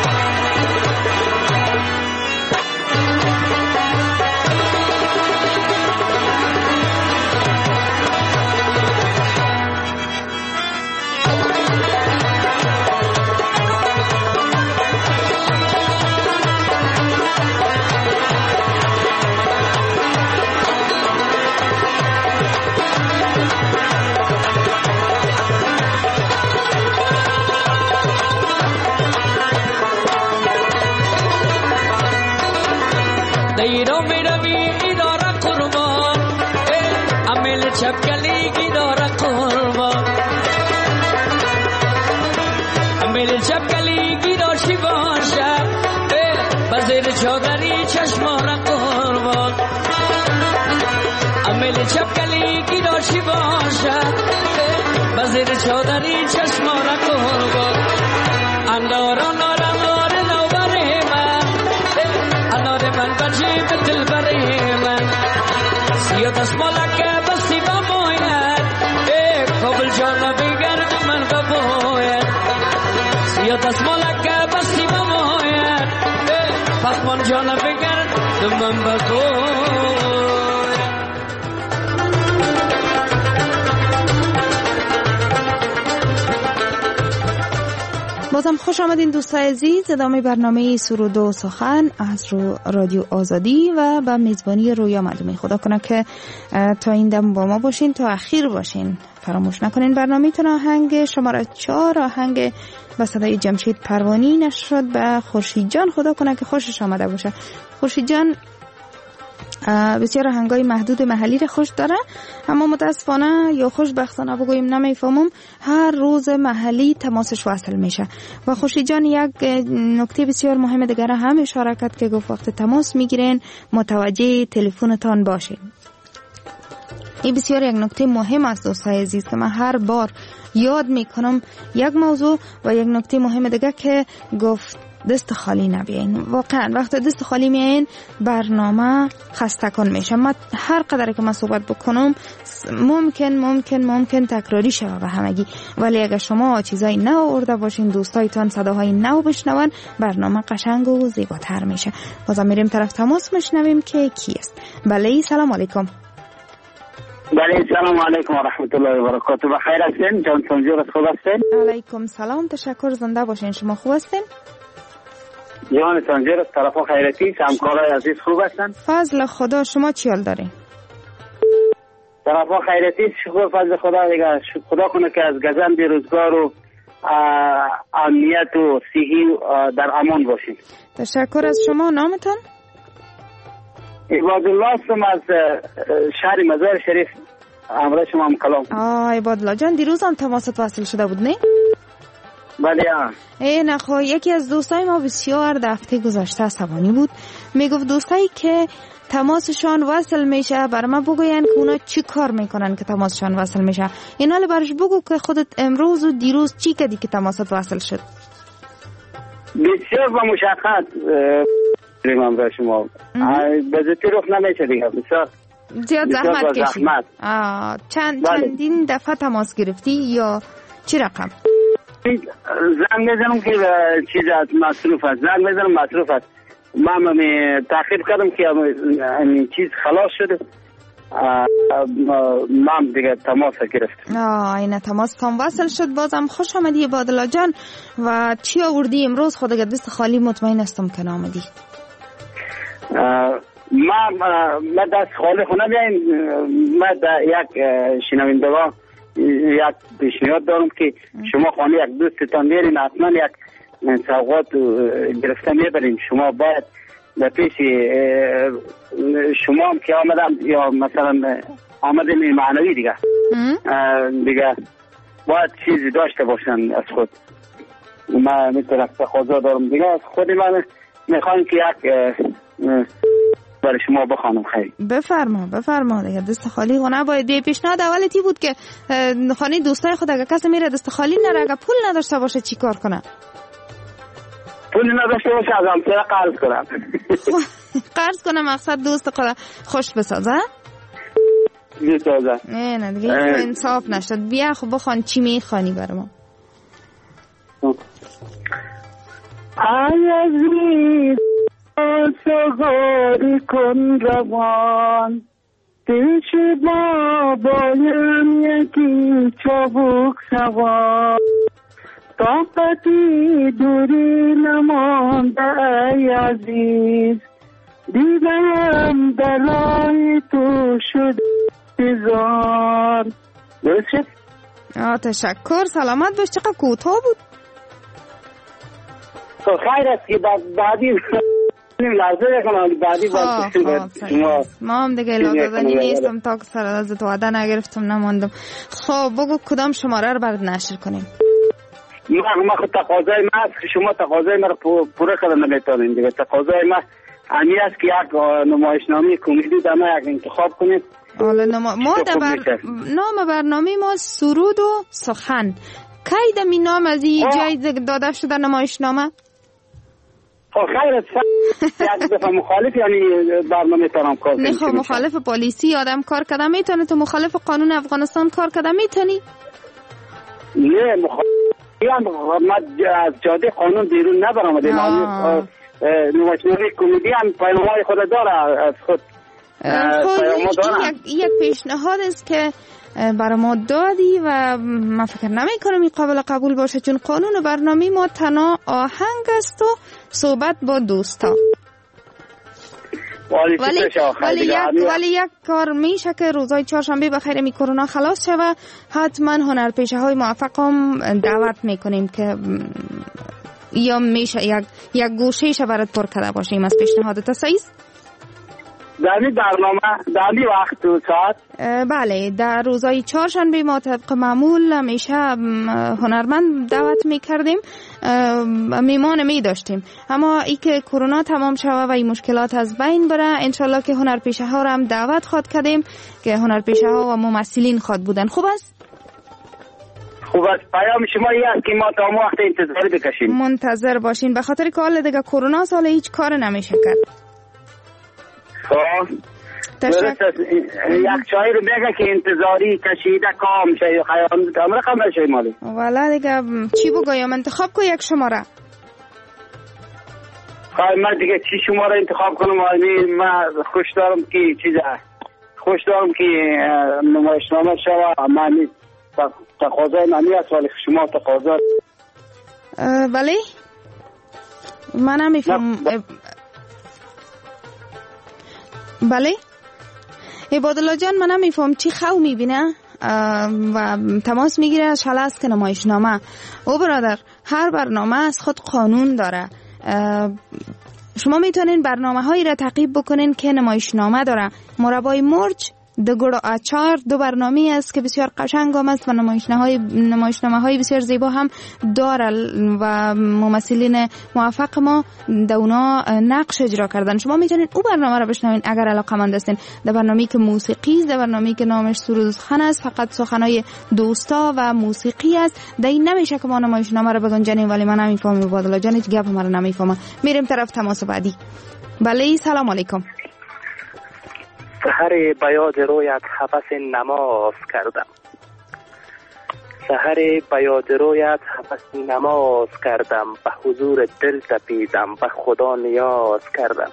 N: دیرو میروی ایداره قربان امیل چپکلی گیداره قربان امیل چپکلی گیداشی باشه بزیر چادری چشماره قربان امیل چپکلی گیداشی باشه بزیر چادری چشماره قربان اندار اندار اندار نوبر من انار من بجیب دل بر من سیاه دستمالک بستی بماید کابل جانه بگرد من بباید سیاه دستمالک بستی بماید پخمان جانه بگرد من بباید
M: بازم خوش آمدین دوستای عزیز. ادامه برنامه سرود و سخن از رادیو آزادی و به میزبانی رویا معلومی. خدا کنه که تا این دم با ما باشین، تا اخیر باشین. فراموش نکنین برنامه تون آهنگ شماره 4 آهنگ به صدای جمشید پروانی نشر شد به خورشید جان. خدا کنه که خوشش آمده باشه. خورشید جان بسیار آهنگای محدود محلی رو خوش داره، اما متاسفانه یا خوشبختانه بگویم نمیفهمم هر روز محلی تماسش وصل میشه. و خورشید جان یک نکته بسیار مهم دیگر هم اشاره کرد که گفت وقت تماس میگیرین متوجه تلفنتان باشین. این بسیار یک نکته مهم است دوستای عزیز که من هر بار یاد میکنم. یک موضوع و یک نکته مهم دیگه که گفت دست خالی نبیاین. واقعا وقتی دست خالی میاین برنامه خسته کن میشه. من هر قدر که من صحبت بکنم ممکن تکراری شود به همگی، ولی اگر شما چیزای نو آورده باشین، دوستایتان صداهای نو بشنون، برنامه قشنگ و زیباتر میشه. بازم میریم طرف تماس میشنویم که کی است. بله سلام علیکم.
P: بله سلام علیکم و رحمت الله و برکاته. بخیر هستین؟ جان سنجور خوب هستین؟
M: علیکم سلام، تشکر، زنده باشین. شما خوب هستین؟
P: جان سنجور از طرف خیرتی، همکارای عزیز خوب هستن؟
M: فضل خدا. شما چی حال دارین؟
P: طرف خیرتی شکر فضل خدا دیگه. خدا کنه که از گزند روزگار و امنیت و صحی در امان باشین.
M: تشکر از شما. نامتان؟
P: عبادالله هستم از شهر مزار شریف. امروز شما هم کلام.
M: عبادالله جان دیروز هم تماست وصل شده بود نه؟
P: بله.
M: نخوا یکی از دوستای ما بسیار هفته گذشته عصبانی بود، میگفت دوستایی که تماسشان وصل میشه بر ما بگوین که اونا چی کار میکنن که تماسشان وصل میشه. این حال برش بگو که خودت امروز و دیروز چی کردی که تماست وصل شد.
P: بسیار با مشخص من به شما بزرگی رخ نمیشه دیگه. بسیار
M: زیاد زحمت کشید. چندین دفعه تماس گرفتی یا چی رقم؟
P: زنگ بزنم که چیز مصروف است. زنگ بزنم مصروف است. من تاخیر کردم که این چیز خلاص شده. من دیگه تماس گرفتم.
M: این تماس تام وصل شد. بازم خوش آمدی عبادالله جان. و چی آوردی امروز؟ خود اگر دست خالی مطمئن استم که نامدی.
P: من دست خالی خونه بیایم. من یک شنوندگان یک پیشنهاد دارم که شما خانه یک دوستتان بیارین، حتما یک سوغات گرفته میبرین. شما باید در پیش شما هم که آمدم یا مثلا آمدیم معنوی دیگه باید چیزی داشته باشن از خود. من میتونم تقاضا دارم دیگه از خود. من میخوایم که یک برای شما بخوانم. خیلی
M: بفرما دیگه. دست خالی خونه باید. پیشنهاد اولیتی بود که خانه دوستای خود اگه کسی میره دست خالی نره، اگه پول نداشته باشه چی کار کنه؟
P: پول نداشته باشه از همسایه قرض کنم.
M: قرض کنه مقصد دوست خود خوش بسازه؟ نه دیگه انصاف نشد. بیا خب بخوان چی میخوانی برای ما.
P: عزیز سواری کن روان، پیش ما بایم یکی چابک سوار، طاقتی دوری نمانده ای عزیز، دیدم دلای تو شد بزار. درست شد؟
M: تشکر. سلامت باش. چقدر کوتاه بود.
P: خیر است که بعدی لحظه کنم بعدی باید
M: ما هم دیگه لازدنی نیستم تا که سر از تو وعده نگرفتم نماندم. خب بگو کدام شماره رو برد نشر کنیم.
P: من خود تقاضای من است که شما تقاضای من رو پوره کردن نمیتونین دیگه. تقاضای من همی است که یک نمایشنامه کمدی در ما یک انتخاب کنید.
M: ما در نام برنامه ما سرود و سخن. کی دمی نام از این جایزه داده شده نمایشنامه؟
P: خیر است. یک دفعه مخالف یعنی برنامه ترام کار کنید.
M: نه مخالف پلیسی آدم کار کرده میتونه؟ تو مخالف قانون افغانستان کار کرده میتونی؟
P: نه من از جاده قانون بیرون نبرم. نمایشنامه کمدی هم پیام‌های خود داره از خود.
M: یک پیشنهاد است که برای ما دادی و من فکر نمی کنم این قابل قبول باشه، چون قانون برنامه ما تنها آهنگ است و صحبت با دوستا. ولی یک کار میشه که روزای چهارشنبه بخیر می کرونا خلاص شوه، حتما هنرپیشه های موفق هم دعوت میکنیم که یا میشه یک گوشهش برات پر کرده باشیم. از پیشنهادت صحیح است؟
P: در این برنامه در این وقت و ساعت؟
M: بله در روزای چهارشنبه ما طبق معمول همیشه هنرمند دعوت میکردیم، میمان می داشتیم، اما ای که کرونا تمام شوه و این مشکلات از بین بره انشالله که هنرپیشه ها رو هم دعوت خواد کردیم که هنرپیشه ها و ممثلین خواد بودن. خوب است؟
P: خوب است. پیام شما این است که ما تا وقت انتظار بکشیم.
M: منتظر باشین، به خاطر که حال دیگه کرونا سال هیچ کار نمیشه کرد.
P: خب یک چای رو بگه که انتظاری کشیده کام شای خیام کامل خمر شای مالی.
M: والا دیگه چی بگویم؟ انتخاب کو یک شماره.
P: خواهی من دیگه چی شماره انتخاب کنم؟ من خوش دارم که نمایشنامه شوه. من تقاضای منی است ولی شما تقاضا.
M: بله من نمیفهم. بله عبادالله جان، من نمیفهم چی خو میبینه و تماس میگیره شاله است که نمایشنامه. او برادر، هر برنامه از خود قانون داره. شما میتونین برنامه هایی را تعقیب بکنین که نمایشنامه داره. مربای مرج، دگوڑ و آچار دو برنامه است که بسیار قشنگ هم است و نمایشنامه های بسیار زیبا هم داره و ممثلین موفق ما در اونا نقش اجرا کردن. شما میتونین او برنامه را بشنوین اگر علاقه‌مند هستین. در برنامه‌ای که موسیقی است، در برنامه‌ای که نامش سرود سخن است، فقط سخنای دوستا و موسیقی است. در این نمیشه که ما نمایشنامه را بگنجانیم. ولی من نمیفهمم عبادالله جان، هیچ گپ ما را نمیفهمم. میریم طرف تماس بعدی. بله سلام علیکم.
Q: سحر بیاض رویت هوس نماز کردم. سحر بیاض رویت هوس نماز کردم. به حضور دل تپیدم، به خدا نیاز کردم.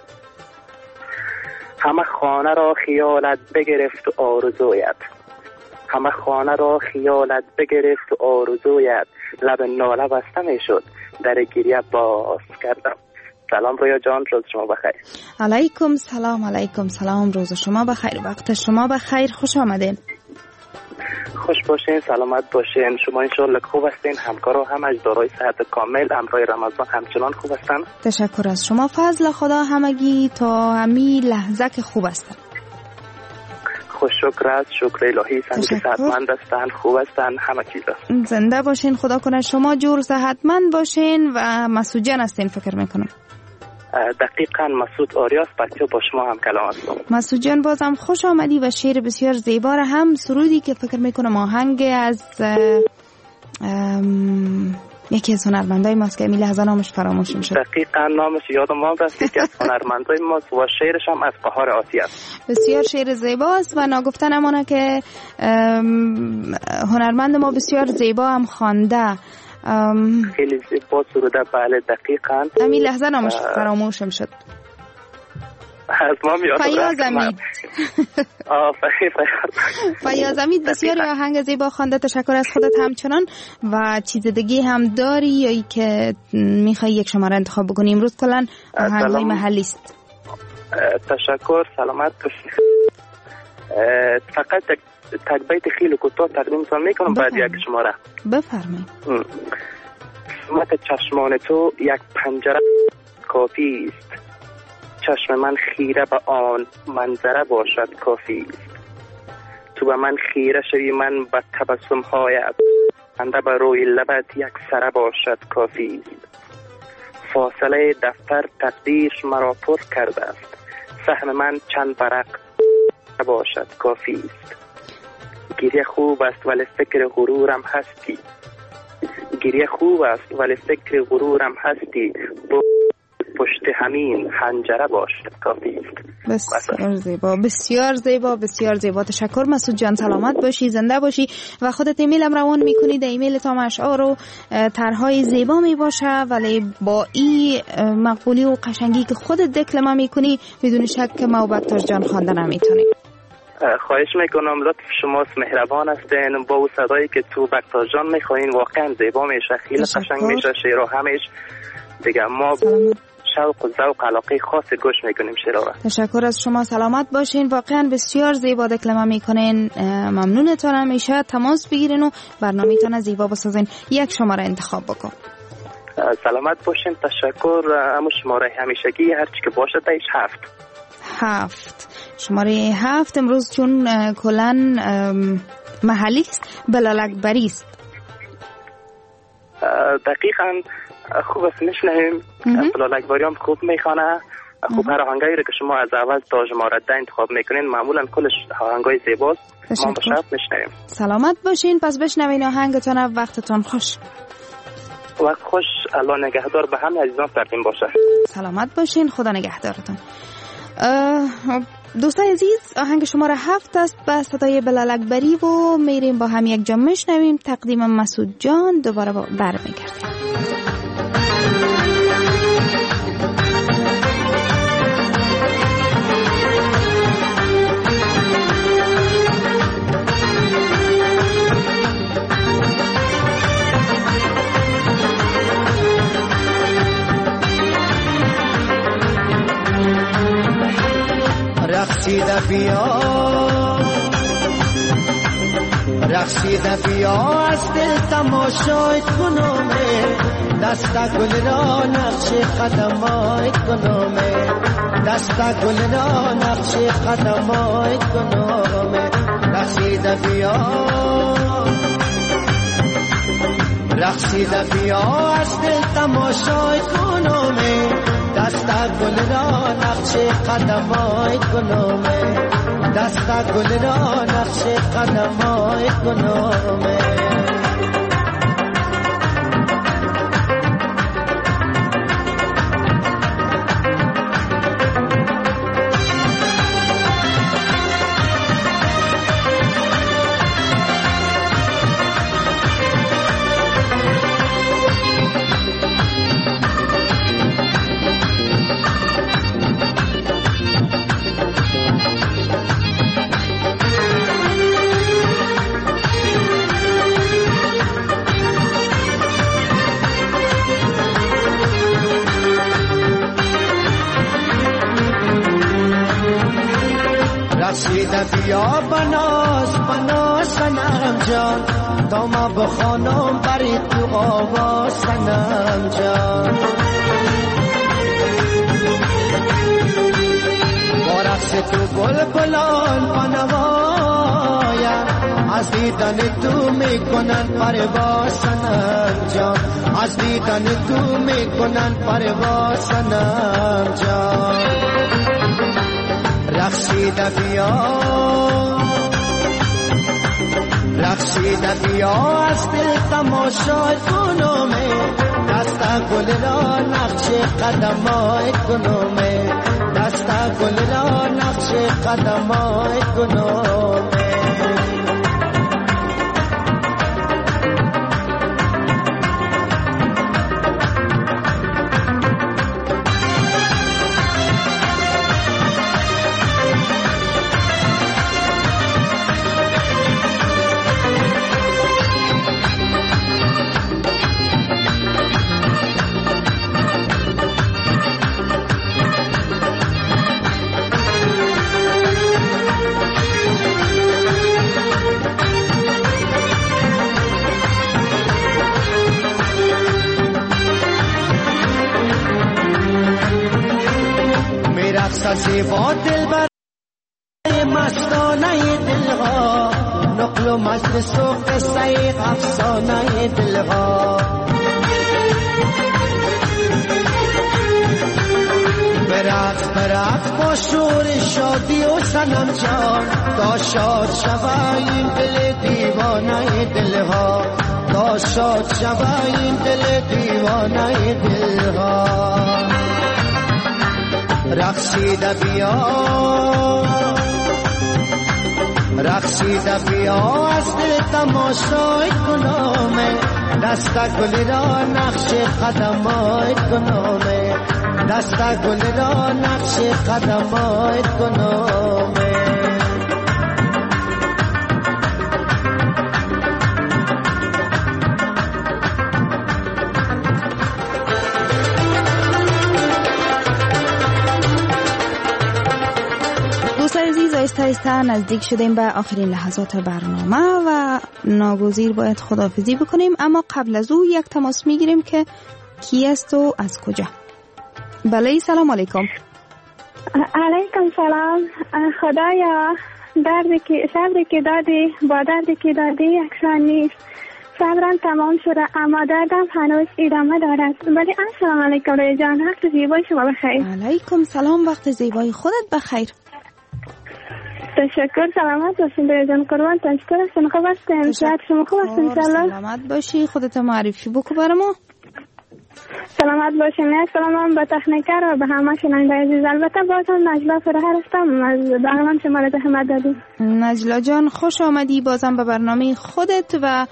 Q: همه خانه را خیالت بگرفت و آرزویت. همه خانه را خیالت بگرفت و آرزویت. لب ناله بسته می شد، در گریه باز کردم. سلام رویا جان، روز شما بخیر.
M: علیکم سلام. علیکم سلام، روز شما بخیر، وقت شما بخیر. خوش آمدین.
Q: خوش باشین، سلامت باشین. شما انشالله خوب هستین؟ همکارا همش دارای صحت کامل، امرای رمضان همچنان خوب هستن؟
M: تشکر از شما. فضل خدا همگی تا همین لحظه که خوب هستن.
Q: خوش شکر است، شکر الهی. سنگ صحتمند هستن، خوب هستن، همه چیز هست.
M: زنده باشین، خدا کنه شما جور صحتمند باشین. و مسعود جان هستین فکر میکنم.
Q: دقیقاً مسعود آریاس، بچه با شما هم کلام هستم.
M: مسعود جان بازم خوش آمدی و شعر بسیار زیبا را هم سرودی که فکر میکنم آهنگ از یکی از هنرمندای ماست که امیل لحظه نامش فراموش میشه.
Q: دقیقاً نامش یادم رفت. یکی از هنرمندای ماست و شعرش هم از قهار آسیا است.
M: بسیار شعر زیباست و ناگفتن امانه که هنرمند ما بسیار زیبا هم خوانده.
Q: خیلی زیبا سروده. بله دقیقاً.
M: همین لحظه نامش فراموشم شد.
Q: از ما میاد.
M: فیاض امید. فیاض امید بسیار آهنگ زیبا خوانده. تشکر از خودت همچنان. و چیز دیگه هم داری یا که میخوای یک شماره انتخاب بکنی؟ امروز کلا آهنگ‌های محلی است.
Q: تشکر، سلامت باشی. فقط تک بیت خیلی کوتاه تقدیمتان میکنم بعد یک شماره.
M: بفرمایید.
Q: قسمت چشمان تو یک پنجره کافی است. چشم من خیره به آن منظره باشد کافی است. تو به من خیره شوی، من به تبسم هایت. خنده به روی لبت یک سره باشد کافی است. فاصله دفتر تقدیر مرا پر کرده است. سهم من چند ورق باشد کافی است. گریه خوب است ولی فکر غرورم هستی. گریه خوب است ولی فکر غرورم هستی. پشت همین حنجره باشد کافی است.
M: بسیار زیبا، بسیار زیبا، بسیار زیبا. تشکر مسعود جان، سلامت باشی، زنده باشی و خودت ایمیل هم روان میکنی. در ایمیل تا اشعار و طرحهای زیبا میباشه ولی با این مقبولی و قشنگی که خودت دکلمه میکنی بدون شک که ما و بکتر جان خواندن نمیتونی.
Q: خواهش میکنم، لطف شماست، مهربان هستین. با او صدایی که تو بکتر جان میخواین واقعا زیبا میشه، خیلی قشنگ میشه شعر و همش دیگه. ما شوق و ذوق علاقه خاص گوش میکنیم شعر.
M: تشکر از شما، سلامت باشین. واقعا بسیار زیبا دکلمه میکنین. ممنونتون همیشه. تماس بگیرین و برنامه‌تون زیبا بسازین. یک شماره انتخاب بکن.
Q: سلامت باشین. تشکر. اما شماره همیشگی هر چی که باشه تایش
M: 7. شماره 7 امروز چون کلن محلی است، بلال اکبری است.
Q: دقیقاً خوب است، میشنویم. بلال اکبری هم خوب میخوانه خب هر آهنگایی رو که شما از اول تا شماره 10 انتخاب میکنین معمولا کلش آهنگای زیباست. ما به شرط میشنویم.
M: سلامت باشین. پس بشنوین آهنگتون. وقتتون خوش.
Q: وقت خوش. الله نگهدار به همه عزیزان سرتون باشه.
M: سلامت باشین. خدا نگهدارتون. دوستان عزیز، آهنگ شماره 7 است به صدای بلال اکبری و میریم با هم یک جا میشنویم. تقدیم مسعود جان. دوباره برمیگردیم.
R: رقصیده بیا از دل تماشای کنومه دست گل را نقش قدمای کنومه دست گل را نقش قدمای کنومه رقصیده بیا از دل تماشای کنومه دست گل را نقش قدمای کنومه دست گل را نقش قدمای کنومه رقصیده بیا بناز سنم جان تا ما بخوانم بری تو آواز سنم جان با رقص تو بلبلان بنوایم از دیدن تو میکنن پرواز سنم جان از دیدن تو میکنن پرواز سنم جان رقصیده بیا از دل تماشای کنومه دست گل را نقش قدمای کنومه دست گل را نقش قدمای کنومه زیبا دل بر مستانه دلها نقل و مجلس و قصه افسانه دلها برقص با شور شادی و سنم جان تا شاد شوه این دل دیوانه دلها تا شاد شوه این دل دیوانه دلها رقصیده بیا از دل تماشای کنومه دست گل را نقش قدمای کنومه دست گل را نقش قدمای کنومه
M: آهسته نزدیک شدیم به آخرین لحظات برنامه و ناگزیر باید خداحافظی بکنیم، اما قبل از او یک تماس میگیریم که کی است و از کجا. بله سلام علیکم.
S: علیکم سلام. خدایا صبری که دادی با دردی که دادی یکسان نیست. صبرم تمام شده اما دردم هنوز ادامه دارد. ولی السلام علیکم روی جان، وقت زیبای شما بخیر.
M: علیکم سلام، وقت زیبای خودت بخیر.
S: تشکر، سلامت باشین روی جان. قربان تشکر هستین. خوب هستین؟ صحت شما خوب هستین ان شاء الله؟
M: سلامت باشی. خودت معرفی بکو برامو.
S: سلامت باشین. سلام به تکنیکر و به همه شنونده عزیز. البته بازم نجلا فرهر هستم از بغلان شمال زحمت دادی.
M: نجلا جان خوش آمدی بازم به برنامه خودت و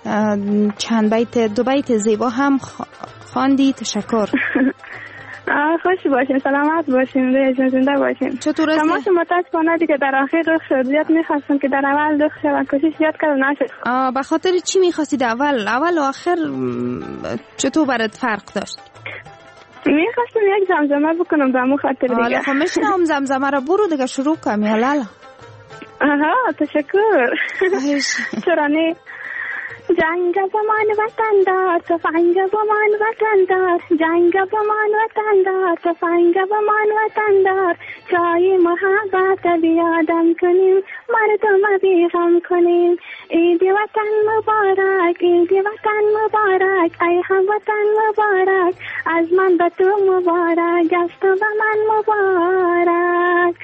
M: دو بیت زیبا هم خواندی. تشکر.
S: خوش باشین، سلامت باشین، روی زنده باشین.
M: چطور هستی؟
S: تماس متاسفانه دیگه در آخر رخ شد. زیاد میخواستم که در اول رخ شد و کوشش زیاد کردم نشد.
M: به خاطر چی میخواستید اول و آخر چطور برات فرق داشت؟
S: میخواستم یک زمزمه بکنم به مو خاطر دیگه.
M: حالا خب میشنم زمزمه رو برو دیگه شروع کنم. یالا.
S: آها تشکر. چرا نه؟ جنگ بمان وطن دار، تفنگ بمان وطن دار، جنگ بمان وطن دار، تفنگ بمان وطن دار. چای محبت بیادم کنیم، مردم بیغم کنیم. عید وطن مبارک، عید وطن مبارک، ای هموطن مبارک. از من به تو مبارک، از تو به من مبارک.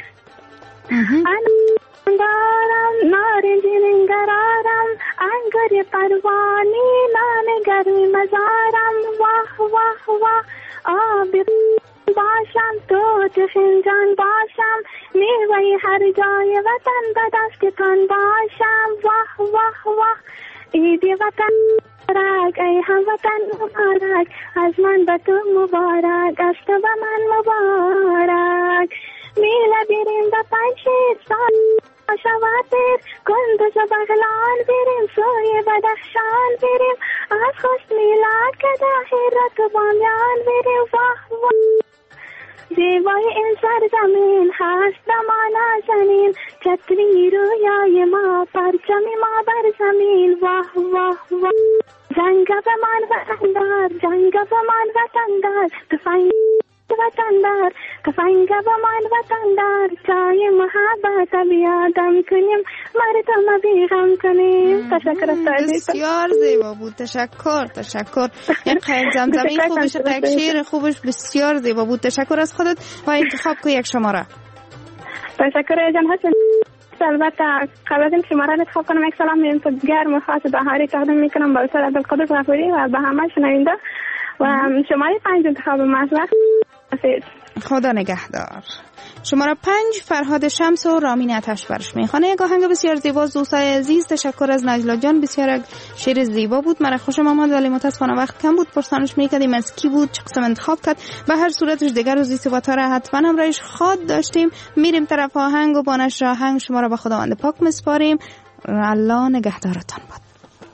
S: دارم نارنجی نگرارم، انگور پروانی نان گرمی مزارم. واه واه واه آبی باشم، تو فنجان باشم، میوه هر جای وطن به دستتان باشم. واه واه واه عید وطن مبارک، ای هموطن مبارک. از من به تو مبارک، از تو به من مبارک. میله بریم به پنجشیر سال شواتر، کندوز و بغلان بریم، سوی بدخشان بریم. از خوش میلاد که داخرت و بامیان بریم. واه واه زیبای این سرزمین هست دمانا زمین، چتری رویای ما، پرچم ما بر زمین. واه واه واه جنگ به من وطن دار، جنگ به من وطن دار، تفنگ وطن دار، تفنگ به من وطن دار. چای محبت بیادم کنیم، مردم بیغم کنیم. تشکر استادی.
M: بسیار زیبا بود. تشکر. یک زمزمه خوبش، یک شعر خوبش بسیار زیبا بود. تشکر از خودت و انتخاب کو یک شماره.
S: تشکر جان حسن. البته قبل از این شماره انتخاب کنم یک سلام گرم و خاص بهاری تقدیم میکنم به استاد عبدالقادر غفوری و به همه شنونده و شماره 5 انتخاب مطلق.
M: خدا نگهدار. شماره 5 فرهاد شمس و رامین آتش برش میخوانه. یک آهنگ بسیار زیبا. دوستای عزیز تشکر از نجلا جان، بسیار شعر زیبا بود. مرا خوشم آمد ولی متاسفانه وقت کم بود. پرسانش میکردیم از کی بود، چه قسم انتخاب کرد. به هر صورتش دیگر روزی صبحتا را حتما همراهش خواد داشتیم. میریم طرف آهنگ و با نشر آهنگ شما را به خداوند پاک مسپاریم. الله نگهدارتان باد.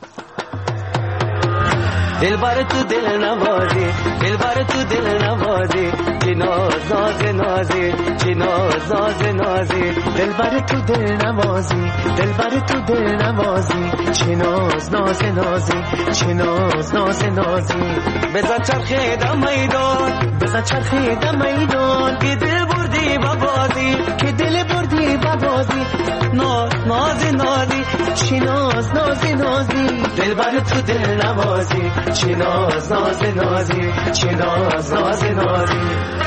R: دلبر تو دل نوازی، دلبر تو دل نوازی، چه ناز ناز نازی، چه ناز ناز نازی. دلبر تو دل نوازی، دلبر تو دل نوازی، چه ناز ناز نازی، چه ناز ناز نازی. بزن چرخه دم میدان، بزن چرخه دم میدان، که دل بردی بازی، که دل بردی بازی. ناز ناز نازی، چه ناز ناز نازی. دلبر تو دل نوازی، چه ناز ناز نازی، چه ناز ناز نازی.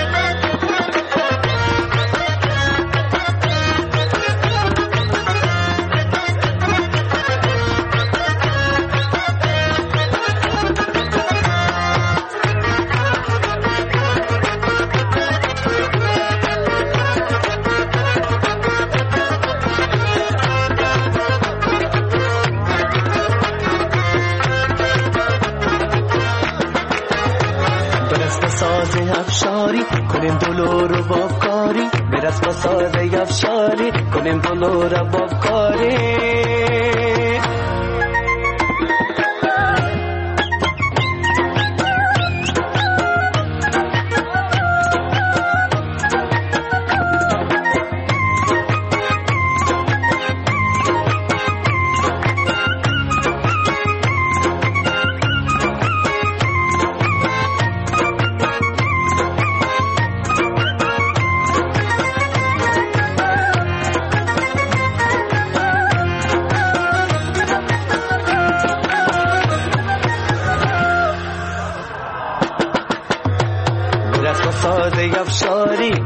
R: افشاری کنیم دلور و بابکاری، برس با سازه افشاری کنیم دلور و بابکاری.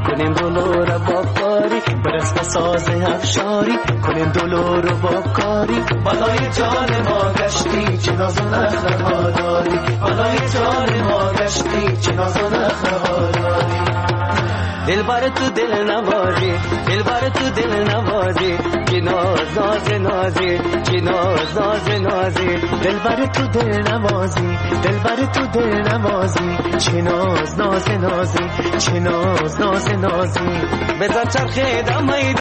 T: کنیم دلار با کاری برسم ساز افشاری کنیم دلار با کاری بالای جان ما گشتی چه ناز و نخل ها داری بالای جان ما گشتی چه ناز و نخل ها داری دل بر تو دل نوازی دل بر تو دل نوازی که ناز ناز نازی که ناز ناز نازی دل بر تو دل نوازی دل بر تو دل نوازی چه ناز ناز نازی چه ناز ناز نازی بزن چرخه دمی